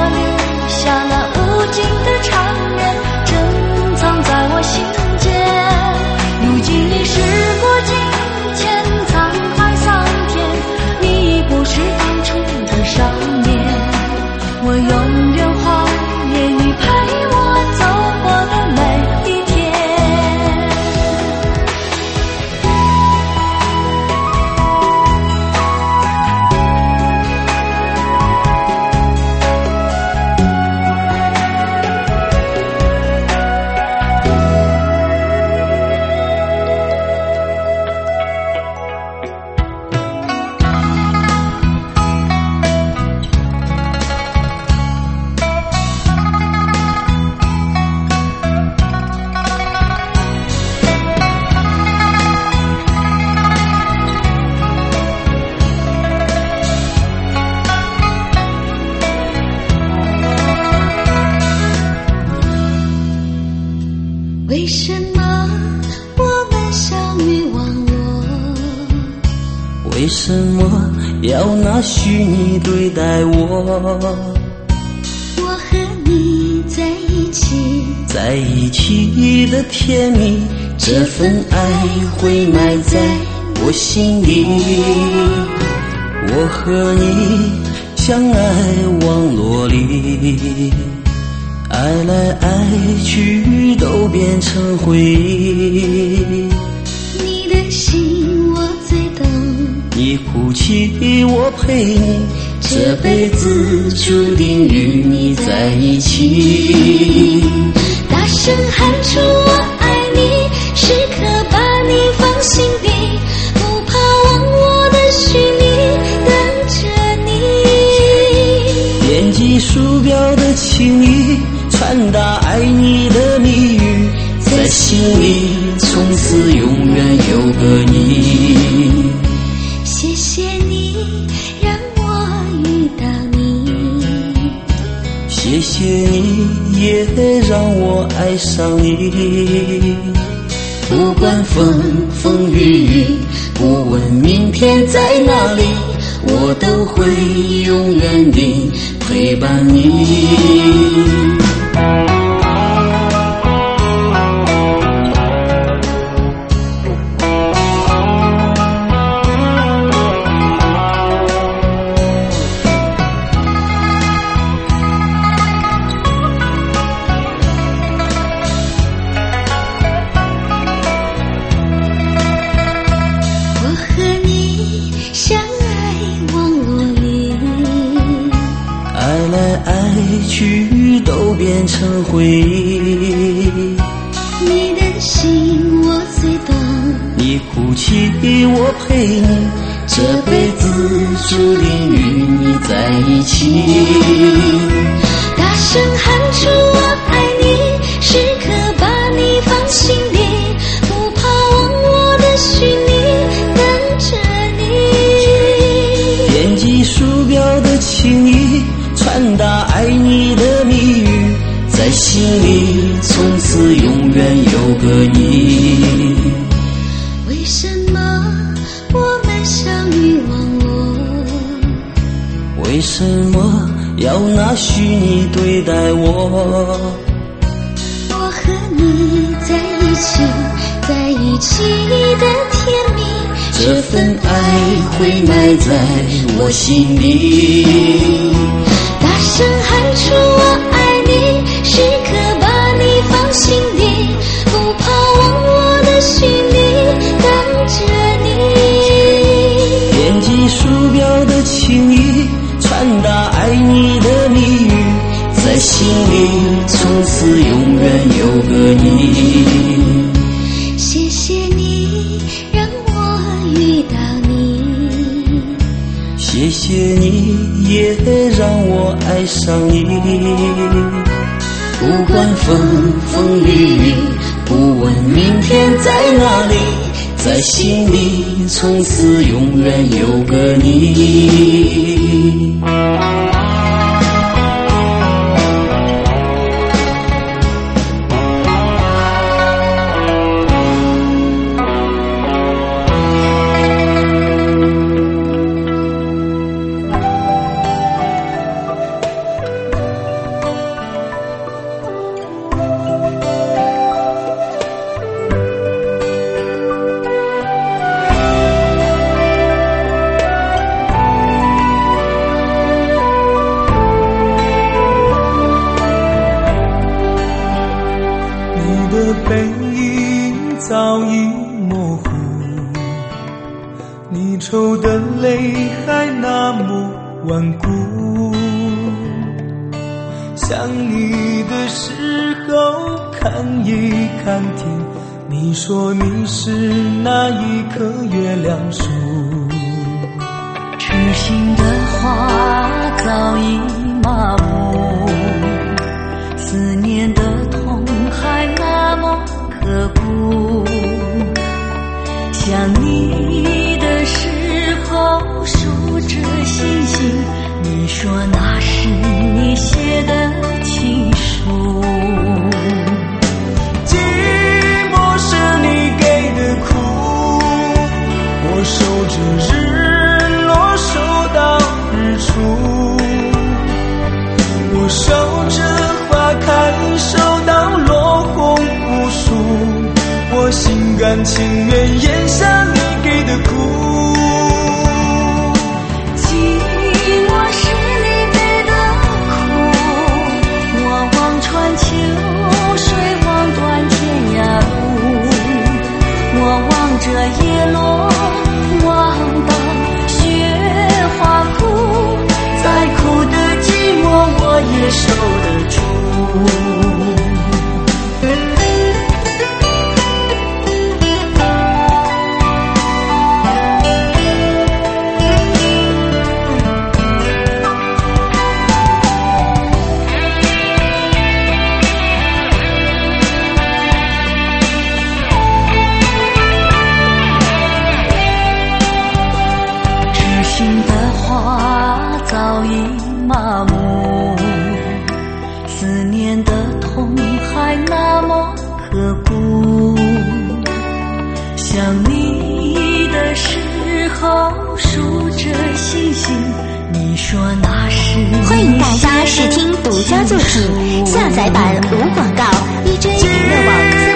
要拿虚拟对待我。 我和你在一起， 在一起的甜蜜，这份爱会埋在我心里。我和你相爱网络里，爱来爱去都变成回忆。 你的心我最懂， 你哭泣我陪你，这辈子注定与你在一起。 大声喊出我爱你，时刻把你放心底，不怕忘我的虚拟，等着你。 点击鼠标的情意，传达爱你的密语，在心里从此永远有个你。 谢谢你让我遇到你， 谢谢你也让我爱上你。不管风风雨雨，不问明天在哪里，我都会永远地陪伴你。都变成回忆。 你的心我最懂， 你哭泣我陪你，这辈子注定与你在一起。 大声喊出我爱你，时刻把你放心底，不怕忘我的虚拟，等着你。 点击鼠标的情意，传达爱你的密语，在心里从此永远有个你。 为什么我们相遇网络？ 为什么要拿虚拟对待我？ 我和你在一起，在一起的甜蜜， 这份爱会埋在我心里。 大声喊出我爱你，时刻把你放心底，不怕忘我的虚拟，等着你。 点击鼠标的情意，传达爱你的密语，在心里从此永远有个你。 谢谢你让我遇到你， 谢谢你也让我爱上你。不管风风雨雨，不问明天在哪里，在心里从此永远有个你。 背影早已模糊，你抽的泪还那么顽固。想你的时候看一看天，你说你是那一棵月亮树。 痴心的花早已麻木，思念的痛还那么刻骨。想你的时候数着星星，你说那是你写的情书。 寂寞是你给的苦，我守着日落守甘情愿咽下你给的苦。 寂寞是你给的苦，我望穿秋水，望断天涯路。我望着叶落，望到雪花枯，再苦的寂寞我也受得住。早已麻木，思念的痛还那么刻骨。想你的时候数着星星，你说那是欢迎大家试听独家作品，下载版无广告，一追娱乐网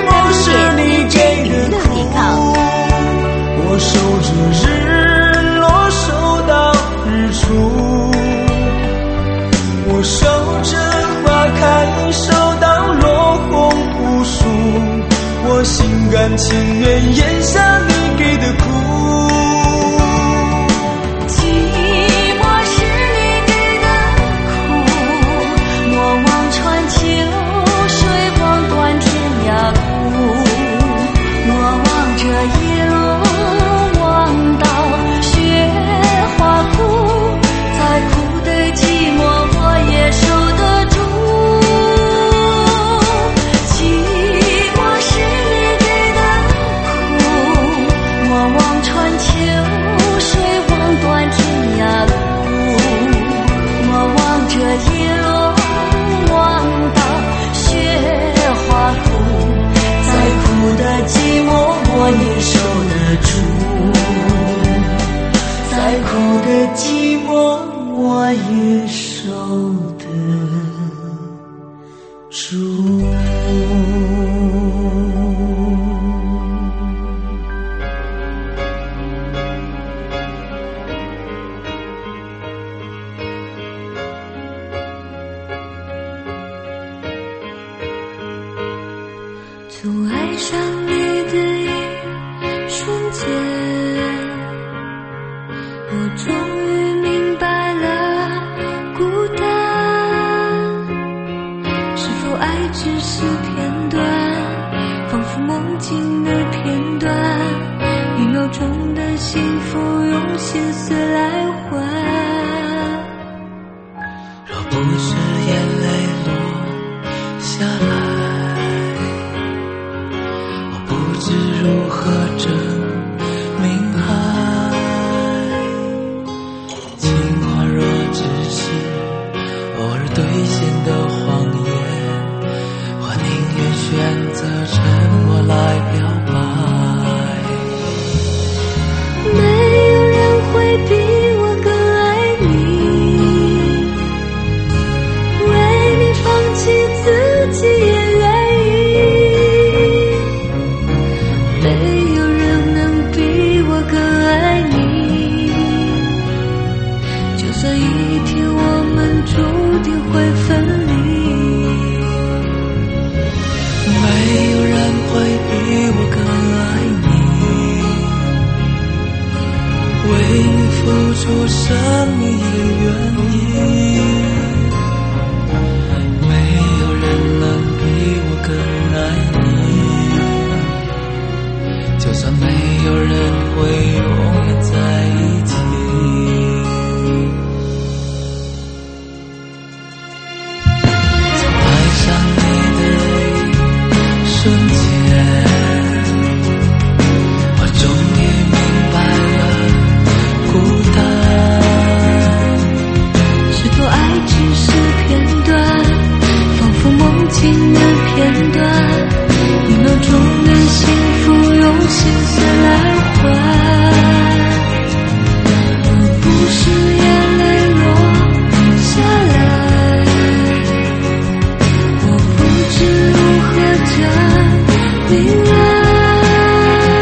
331.dj娱乐.com。 我守着日落，守到日出。我守着花开，守到落红无数。我心甘情愿咽下你给的苦。 寂寞是你给的苦，我望穿秋水，望断天涯路。我望着叶落，望到雪花枯，再苦的寂寞我也受得住。寂寞是你给的苦，我望穿秋水，望断天涯路。我望着叶落，望到雪花枯，再苦的寂寞我也受得住。再苦的寂寞我也受得住。 从爱上你的一瞬间，我终于明白了孤单。是否爱只是片段，仿佛梦境的片段，一秒钟的幸福用心思来换。 若不是眼泪落下来，我不知如何证明爱。情话若只是偶尔兑现的谎言，我宁愿选择沉默来表白。 没有人会比我更爱你，为你放弃自己也愿意。没有人能比我更爱你，就算一天我们注定会分离。 没有人会比我更爱你，为你付出生命也愿意。没有人能比我更爱你，就算没有人会永远在一起。从爱上你的瞬间，我终于明白了孤单。 是否爱只是片段，仿佛梦境的片段，一秒钟的幸福用心思来换。若不是眼泪落下来，我不知如何证明爱。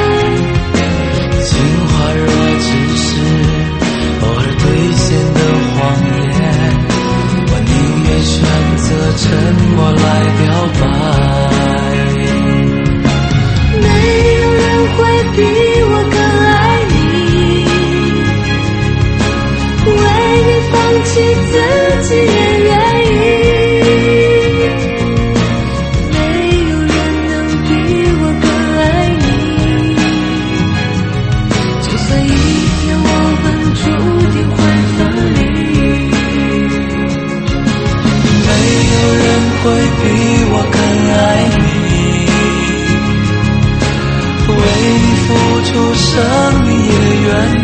会比我更爱你，为你付出生命也愿意，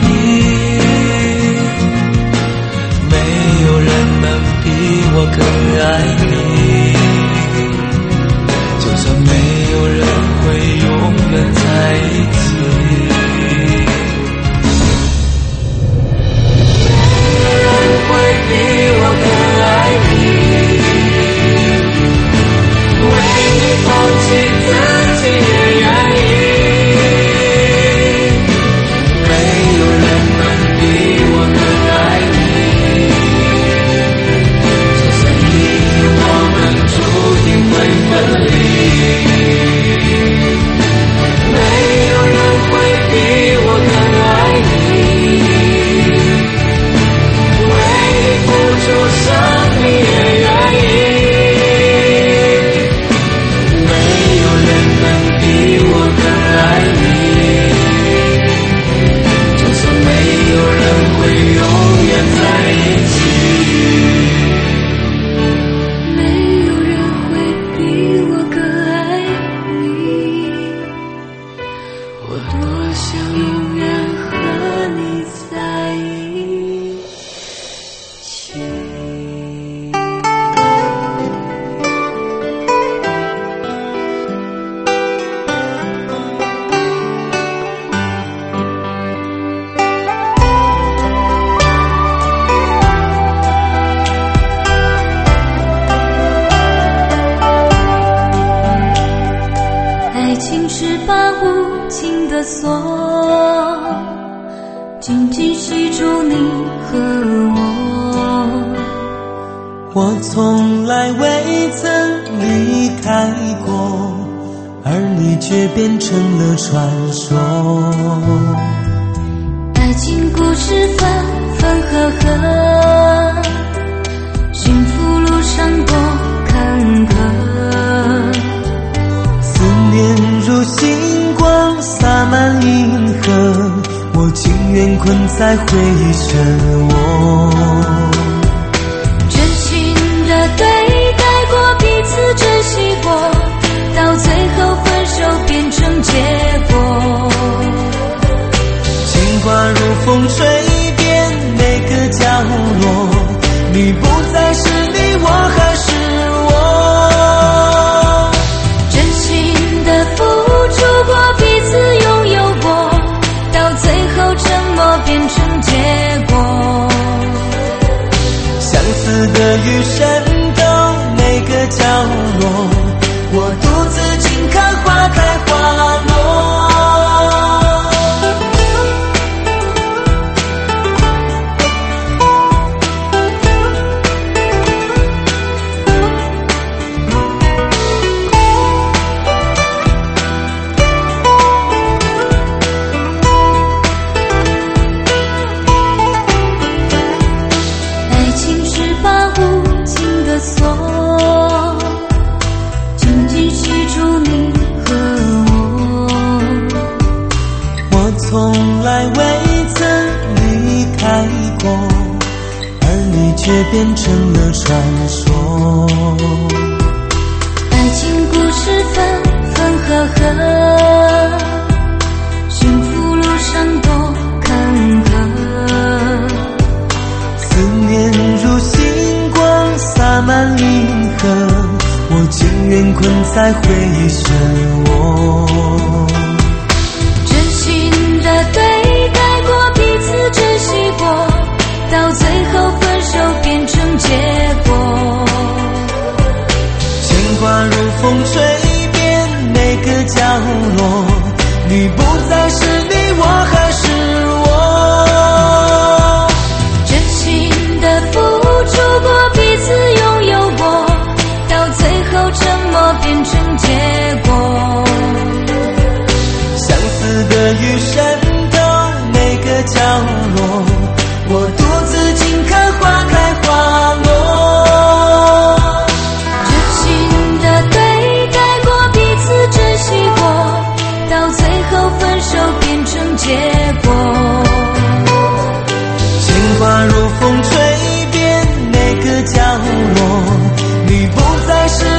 没有人能比我更爱你，就算没有人会永远在一起。会比我更爱你，为你放弃自己也愿意，没有人能比我更爱你，就算你我们注定会分离，没有人会比我更爱你，付出生命也愿意，没有人能比我更爱你，就算没有人会永远在一起， 没有人会比我更爱你，我多想永远和你在一起。爱情是把无情的锁，紧紧系住你和我。 我从来未曾离开过，而你却变成了传说。 爱情故事分分合合，幸福路上多坎坷。 思念如星光洒满银河，我情愿困在回忆漩涡。 真情的对待过，彼此珍惜过，到最后分手变成结果。 情话如风吹遍每个角落，你不再是你，我还是我。 真心的付出过，彼此拥有过，到最后沉默变成结果。 相似的雨渗透每个角落，我独自静看花开花落。从来未曾离开过，而你却变成了传说。 爱情故事分分合合，幸福路上多坎坷。 思念如星光洒满银河，我情愿困在回忆漩涡。 对待过，彼此珍惜过，到最后分手变成结果。 情话如风吹遍每个角落，你不再是你，我还是我。 真心的付出过，彼此拥有过，到最后沉默变成结果。 相似的雨渗角落，我独自静看花开花落。 真心的对待过，彼此珍惜过，到最后分手变成结果。 情话如风吹遍每个角落，你不再是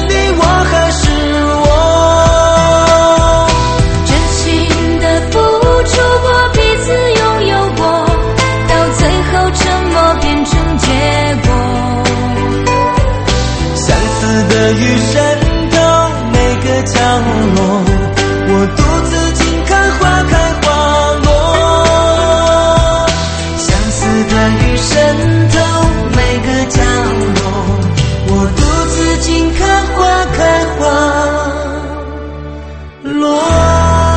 渗透每个角落，我独自静看花开花落。相思的雨渗透每个角落，我独自静看花开花落。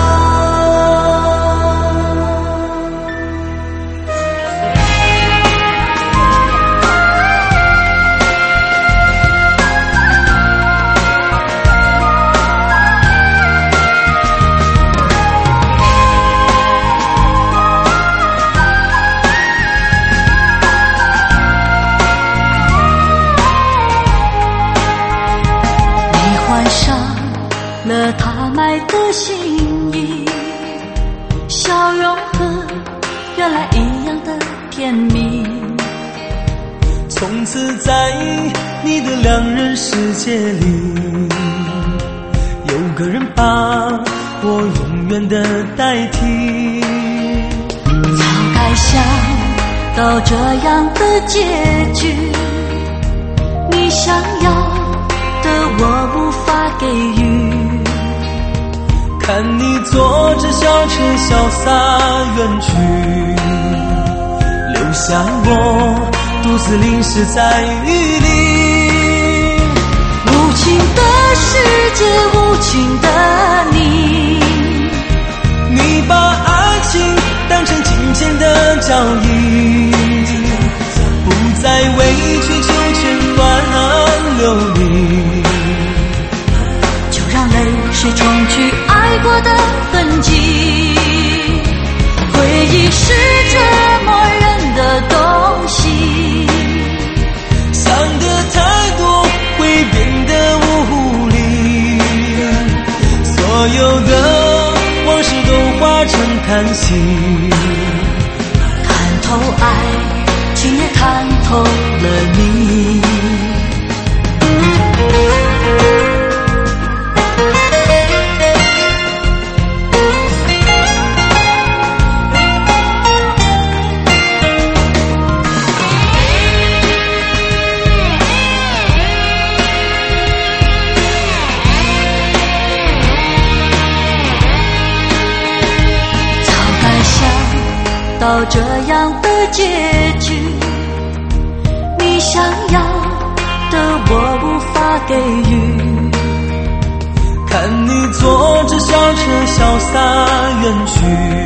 他买的心意，笑容和原来一样的甜蜜。 从此在你的两人世界里，有个人把我永远的代替。 早该想到这样的结局，你想要的我无法给予。 看你坐着小车潇洒远去，留下我独自淋湿在雨里。 无情的世界，无情的你， 你把爱情当成金钱的交易，不再委曲求全乱流离， 就让泪水冲去爱过的痕迹。回忆是折磨人的东西， 想得太多会变得无力，所有的往事都化成叹息。 看透爱情也看透了你。到这样的结局，你想要的我无法给予。 看你坐着小车潇洒远去，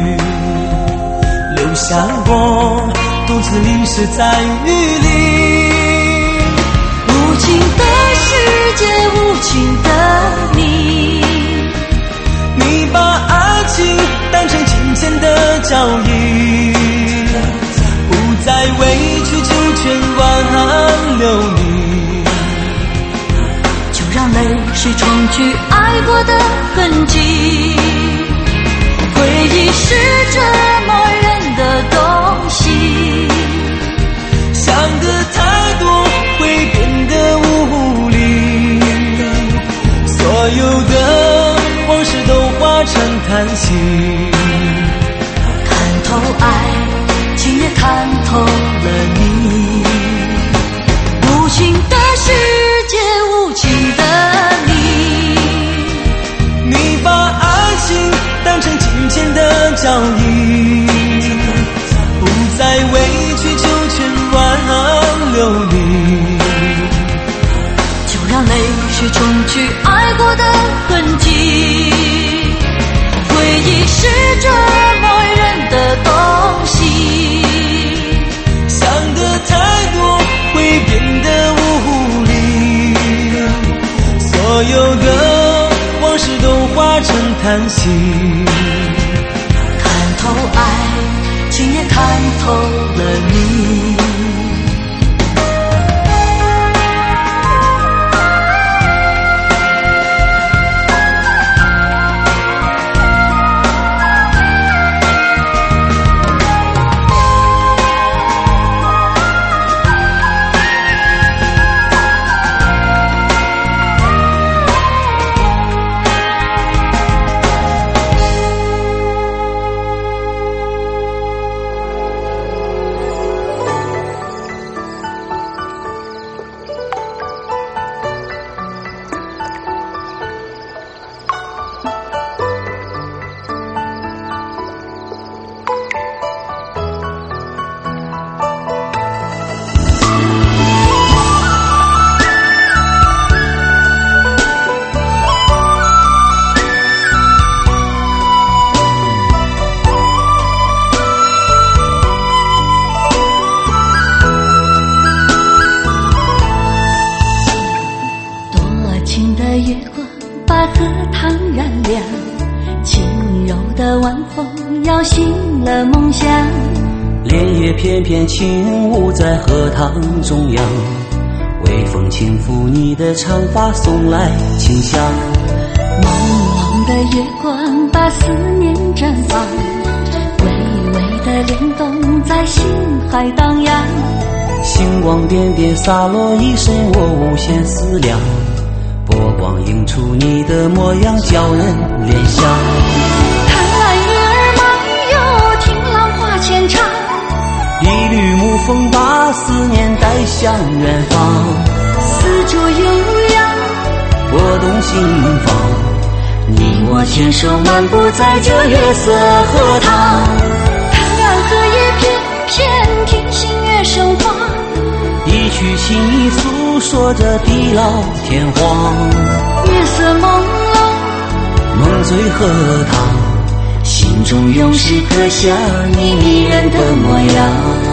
留下我独自淋湿在雨里。 无情的世界，无情的你， 你把爱情当成金钱的交易，不再委曲求全挽流离， 就让泪水冲去爱过的痕迹。回忆是折磨人的东西， 想得太多会变得无力，所有的往事都化成叹息。 看透爱情也看透了你，无情的世界，无情的你， 你把爱情当成金钱的交易，不再委曲求全挽流离， 就让泪水冲去爱过的痕迹。回忆是折磨人的东西， 想得太多会变得无力，所有的往事都化成叹息。 看透爱情也看透了你。 在荷塘燃亮，轻柔的晚风摇醒了梦想。 莲叶翩翩轻舞在荷塘中央，微风轻拂你的长发，送来清香。 朦胧的月光把思念绽放，微微的联动在心海荡漾。 星光点点洒落一身我无限思量，波光映出你的模样，叫人联想。 看来月儿漫游，听浪花浅唱， 一缕暮风把思念带向远方。 四周悠扬， 拨动心房，你我牵手漫步在这月色荷塘。 看岸荷叶翩翩，听星月生花， 一曲情意诉说着地老天荒。 月色朦胧， 梦醉荷塘，心中永时刻下你迷人的模样。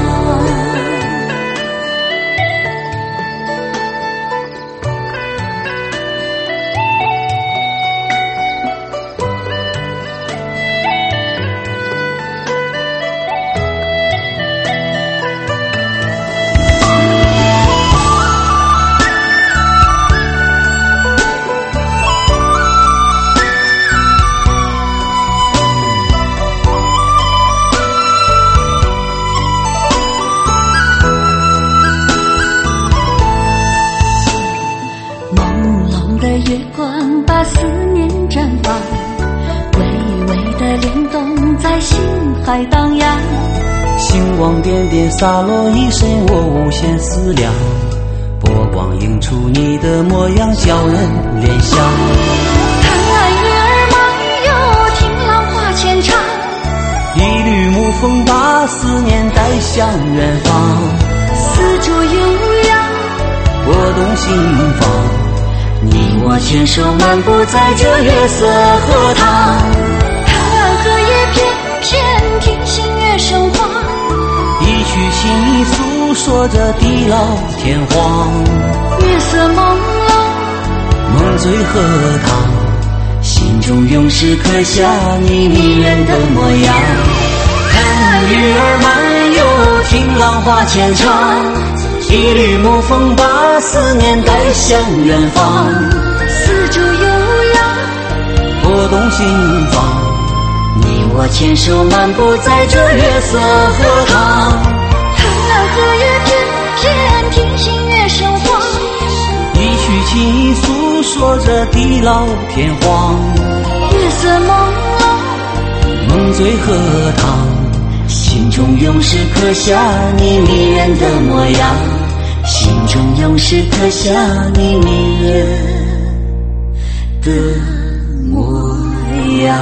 月光把思念绽放，微微的联动在心海荡漾。 星光点点洒落一身我无限思量，波光映出你的模样，叫人联想。 看来月儿漫游，听浪花浅唱， 一缕暮风把思念带向远方。 四周悠扬， 拨动心房，你我牵手漫步在这月色荷塘。 看岸荷叶翩翩，听星月生花， 一曲情意诉说着地老天荒。 月色朦胧， 梦醉荷塘，心中永时刻下你迷人的模样。看鱼儿漫游，听浪花浅唱，一缕暮风把思念带向远方。 四周悠扬， 拨动心房，你我牵手漫步在这月色荷塘。 看岸荷叶翩翩，听星月生花， 一曲情意诉说着地老天荒。 月色朦胧， 梦醉荷塘，心中永时刻下你迷人的模样，心中永时刻下你迷人的模样。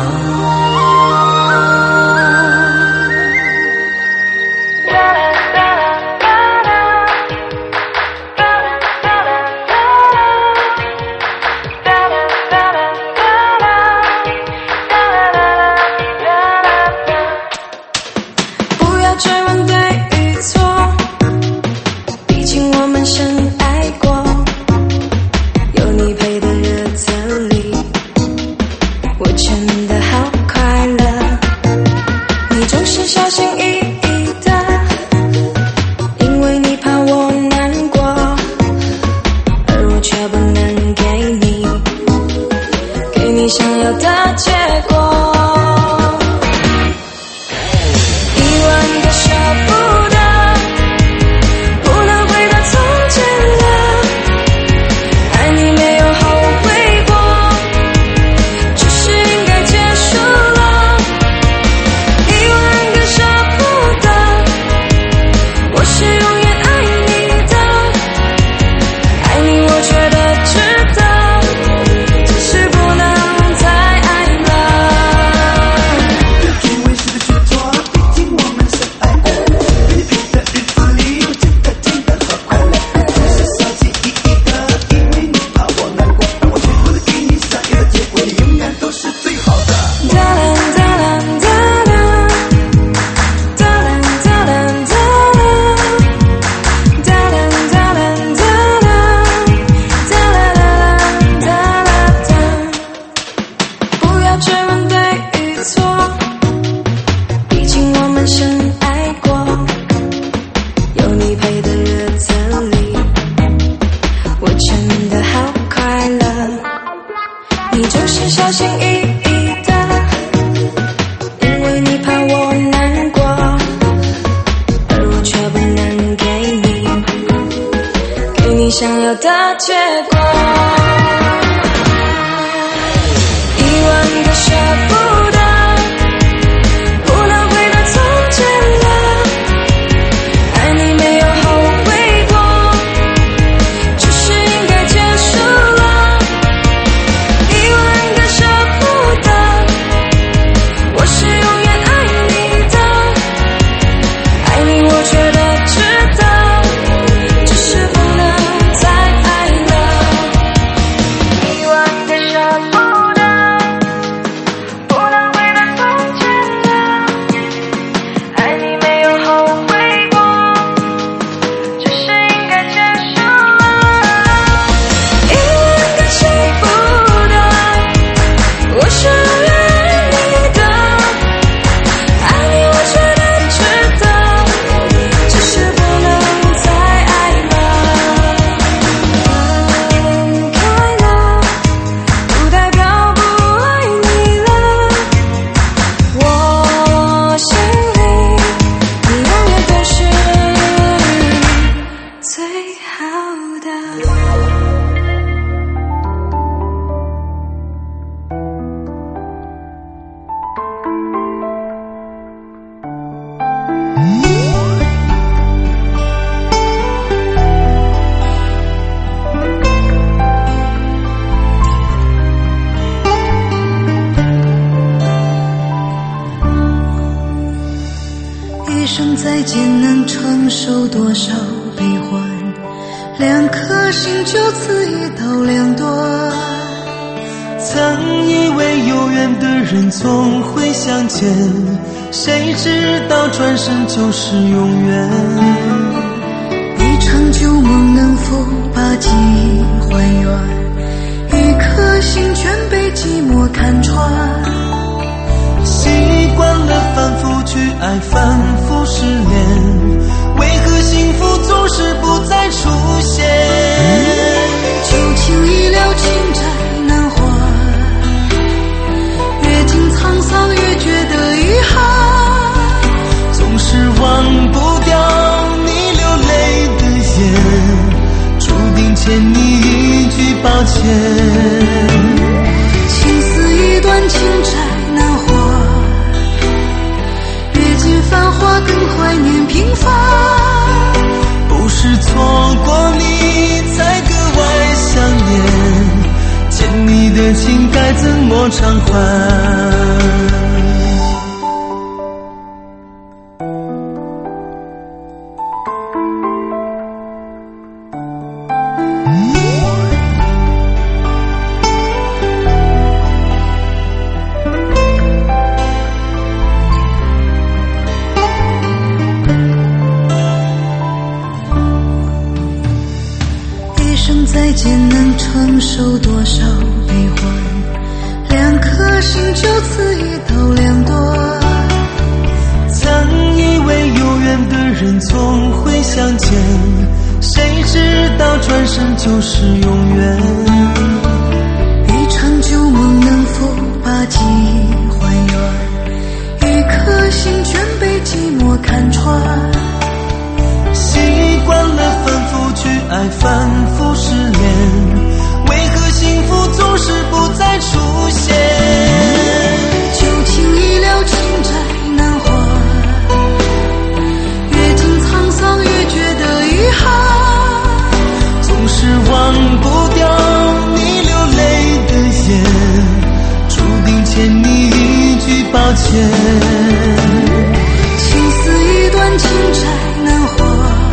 我觉得值得，只是不能再爱了。 就是小心翼翼的，因为你怕我难过，而我却不能给你想要的结果。一万个舍不得，不能回到从前了，爱你没有后悔过，只是应该结束了。一万个舍不得，我是永远爱你的，爱你我觉得值得，只是不能再爱了。一万个舍不得，不能回到从前了，爱你没有后悔过，只是应该结束了。一万个舍不得，我是永远爱你的，爱你我觉得值得，只是不能再爱了。分开了，不代表不爱你了，我心里你永远都是最好的。 一声再见能承受多少悲欢，两颗心就此一刀两断。 曾以为有缘的人总会相见，谁知道转身就是永远。 一场旧梦能否把记忆还原？一颗心全被寂寞看穿。 习惯了反复去爱，反复失恋，为何幸福总是不再出现？ 旧情已了，情债难还，越经沧桑越觉得遗憾， 总是忘不掉你流泪的眼，注定欠你一句抱歉。 情丝一段，情债难还，越经繁华更怀念平凡。 不是错过你才格外想念，欠你的情该怎么偿还？ 再见能承受多少悲欢，两颗心就此一刀两断。 曾以为有缘的人总会相见，谁知道转身就是永远。 一场旧梦能否把记忆还原？一颗心全被寂寞看穿。 习惯了反复去爱，反复失恋，为何幸福总是不再出现？ 旧情已了，情债难还，越经沧桑越觉得遗憾， 总是忘不掉你流泪的眼，注定欠你一句抱歉。 情丝一段，情债难还，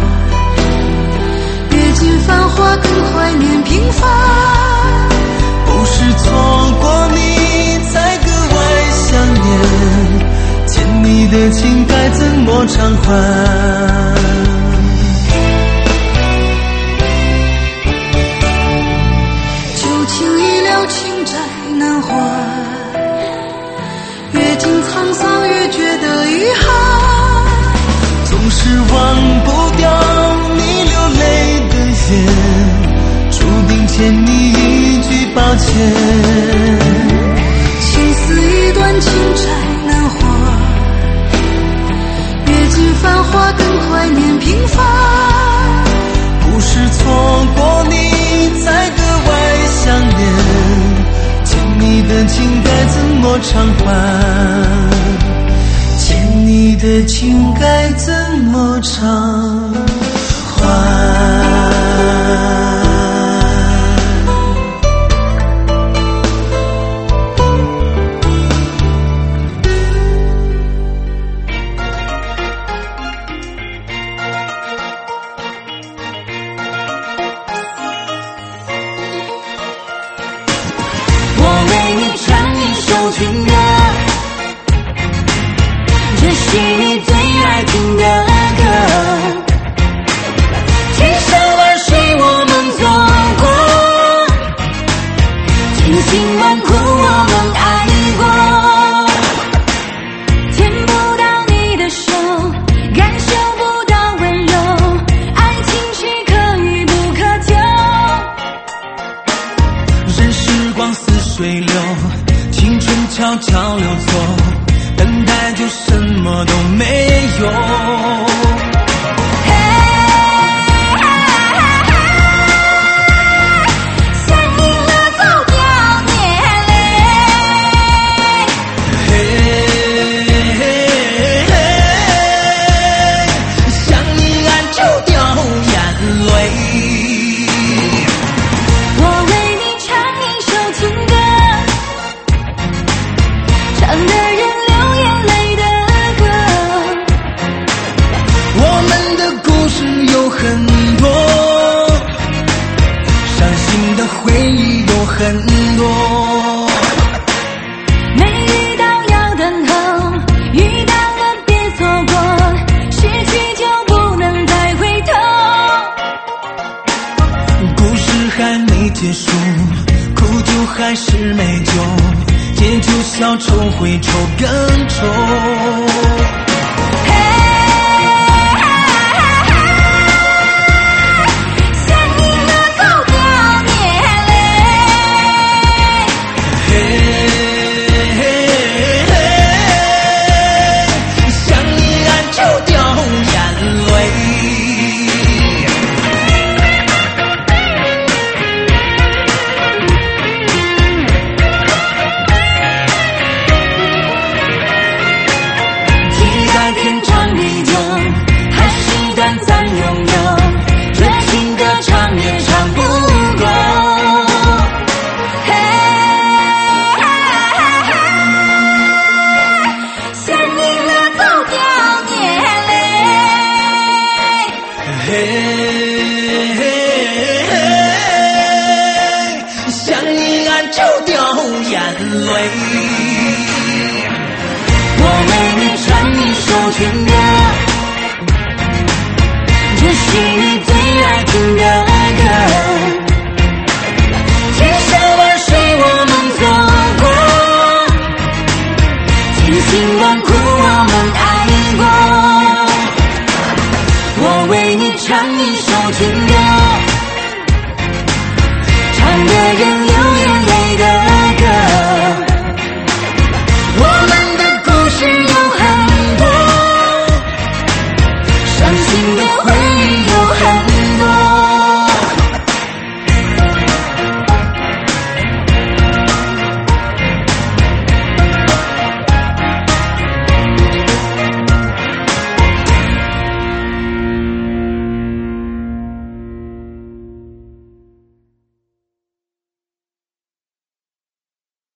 越经繁华更怀念平凡。 不是错过你才格外想念，欠你的情该怎么偿还？ 旧情已了，情债难还，越经沧桑越觉得遗憾， 总是忘不掉你流泪的眼，注定欠你一句抱歉。 么偿还？欠你的情该怎么偿还？ 情歌，这是你最爱听的歌。千山万水我们走过，千辛万苦我们爱过。牵不到你的手，感受不到温柔，爱情是可遇不可求。 任时光似水流，青春悄悄溜走，等待就什么都没有。 想你了走掉眼泪， 想你俺就掉眼泪。 我为你唱一首情歌，唱得人流眼泪的歌。 我们的故事有很多，伤心的回忆有很多。 没遇到要等候，遇到了别错过，失去就不能再回头。 故事还没结束，苦酒还是美酒，借酒消愁会愁更愁。 想你了走掉眼泪， 想你俺就掉眼泪。 期待天长地久，还是短暂拥有，这情歌唱也唱不够。想你了走掉眼泪， 想你俺就掉眼泪。 我为你唱一首情歌，这是你最爱听的歌。千山万水我们走过，千辛万苦我们爱过。我为你唱一首情歌，唱得人流眼泪的歌。我们的故事有很多，伤心的回忆有很多。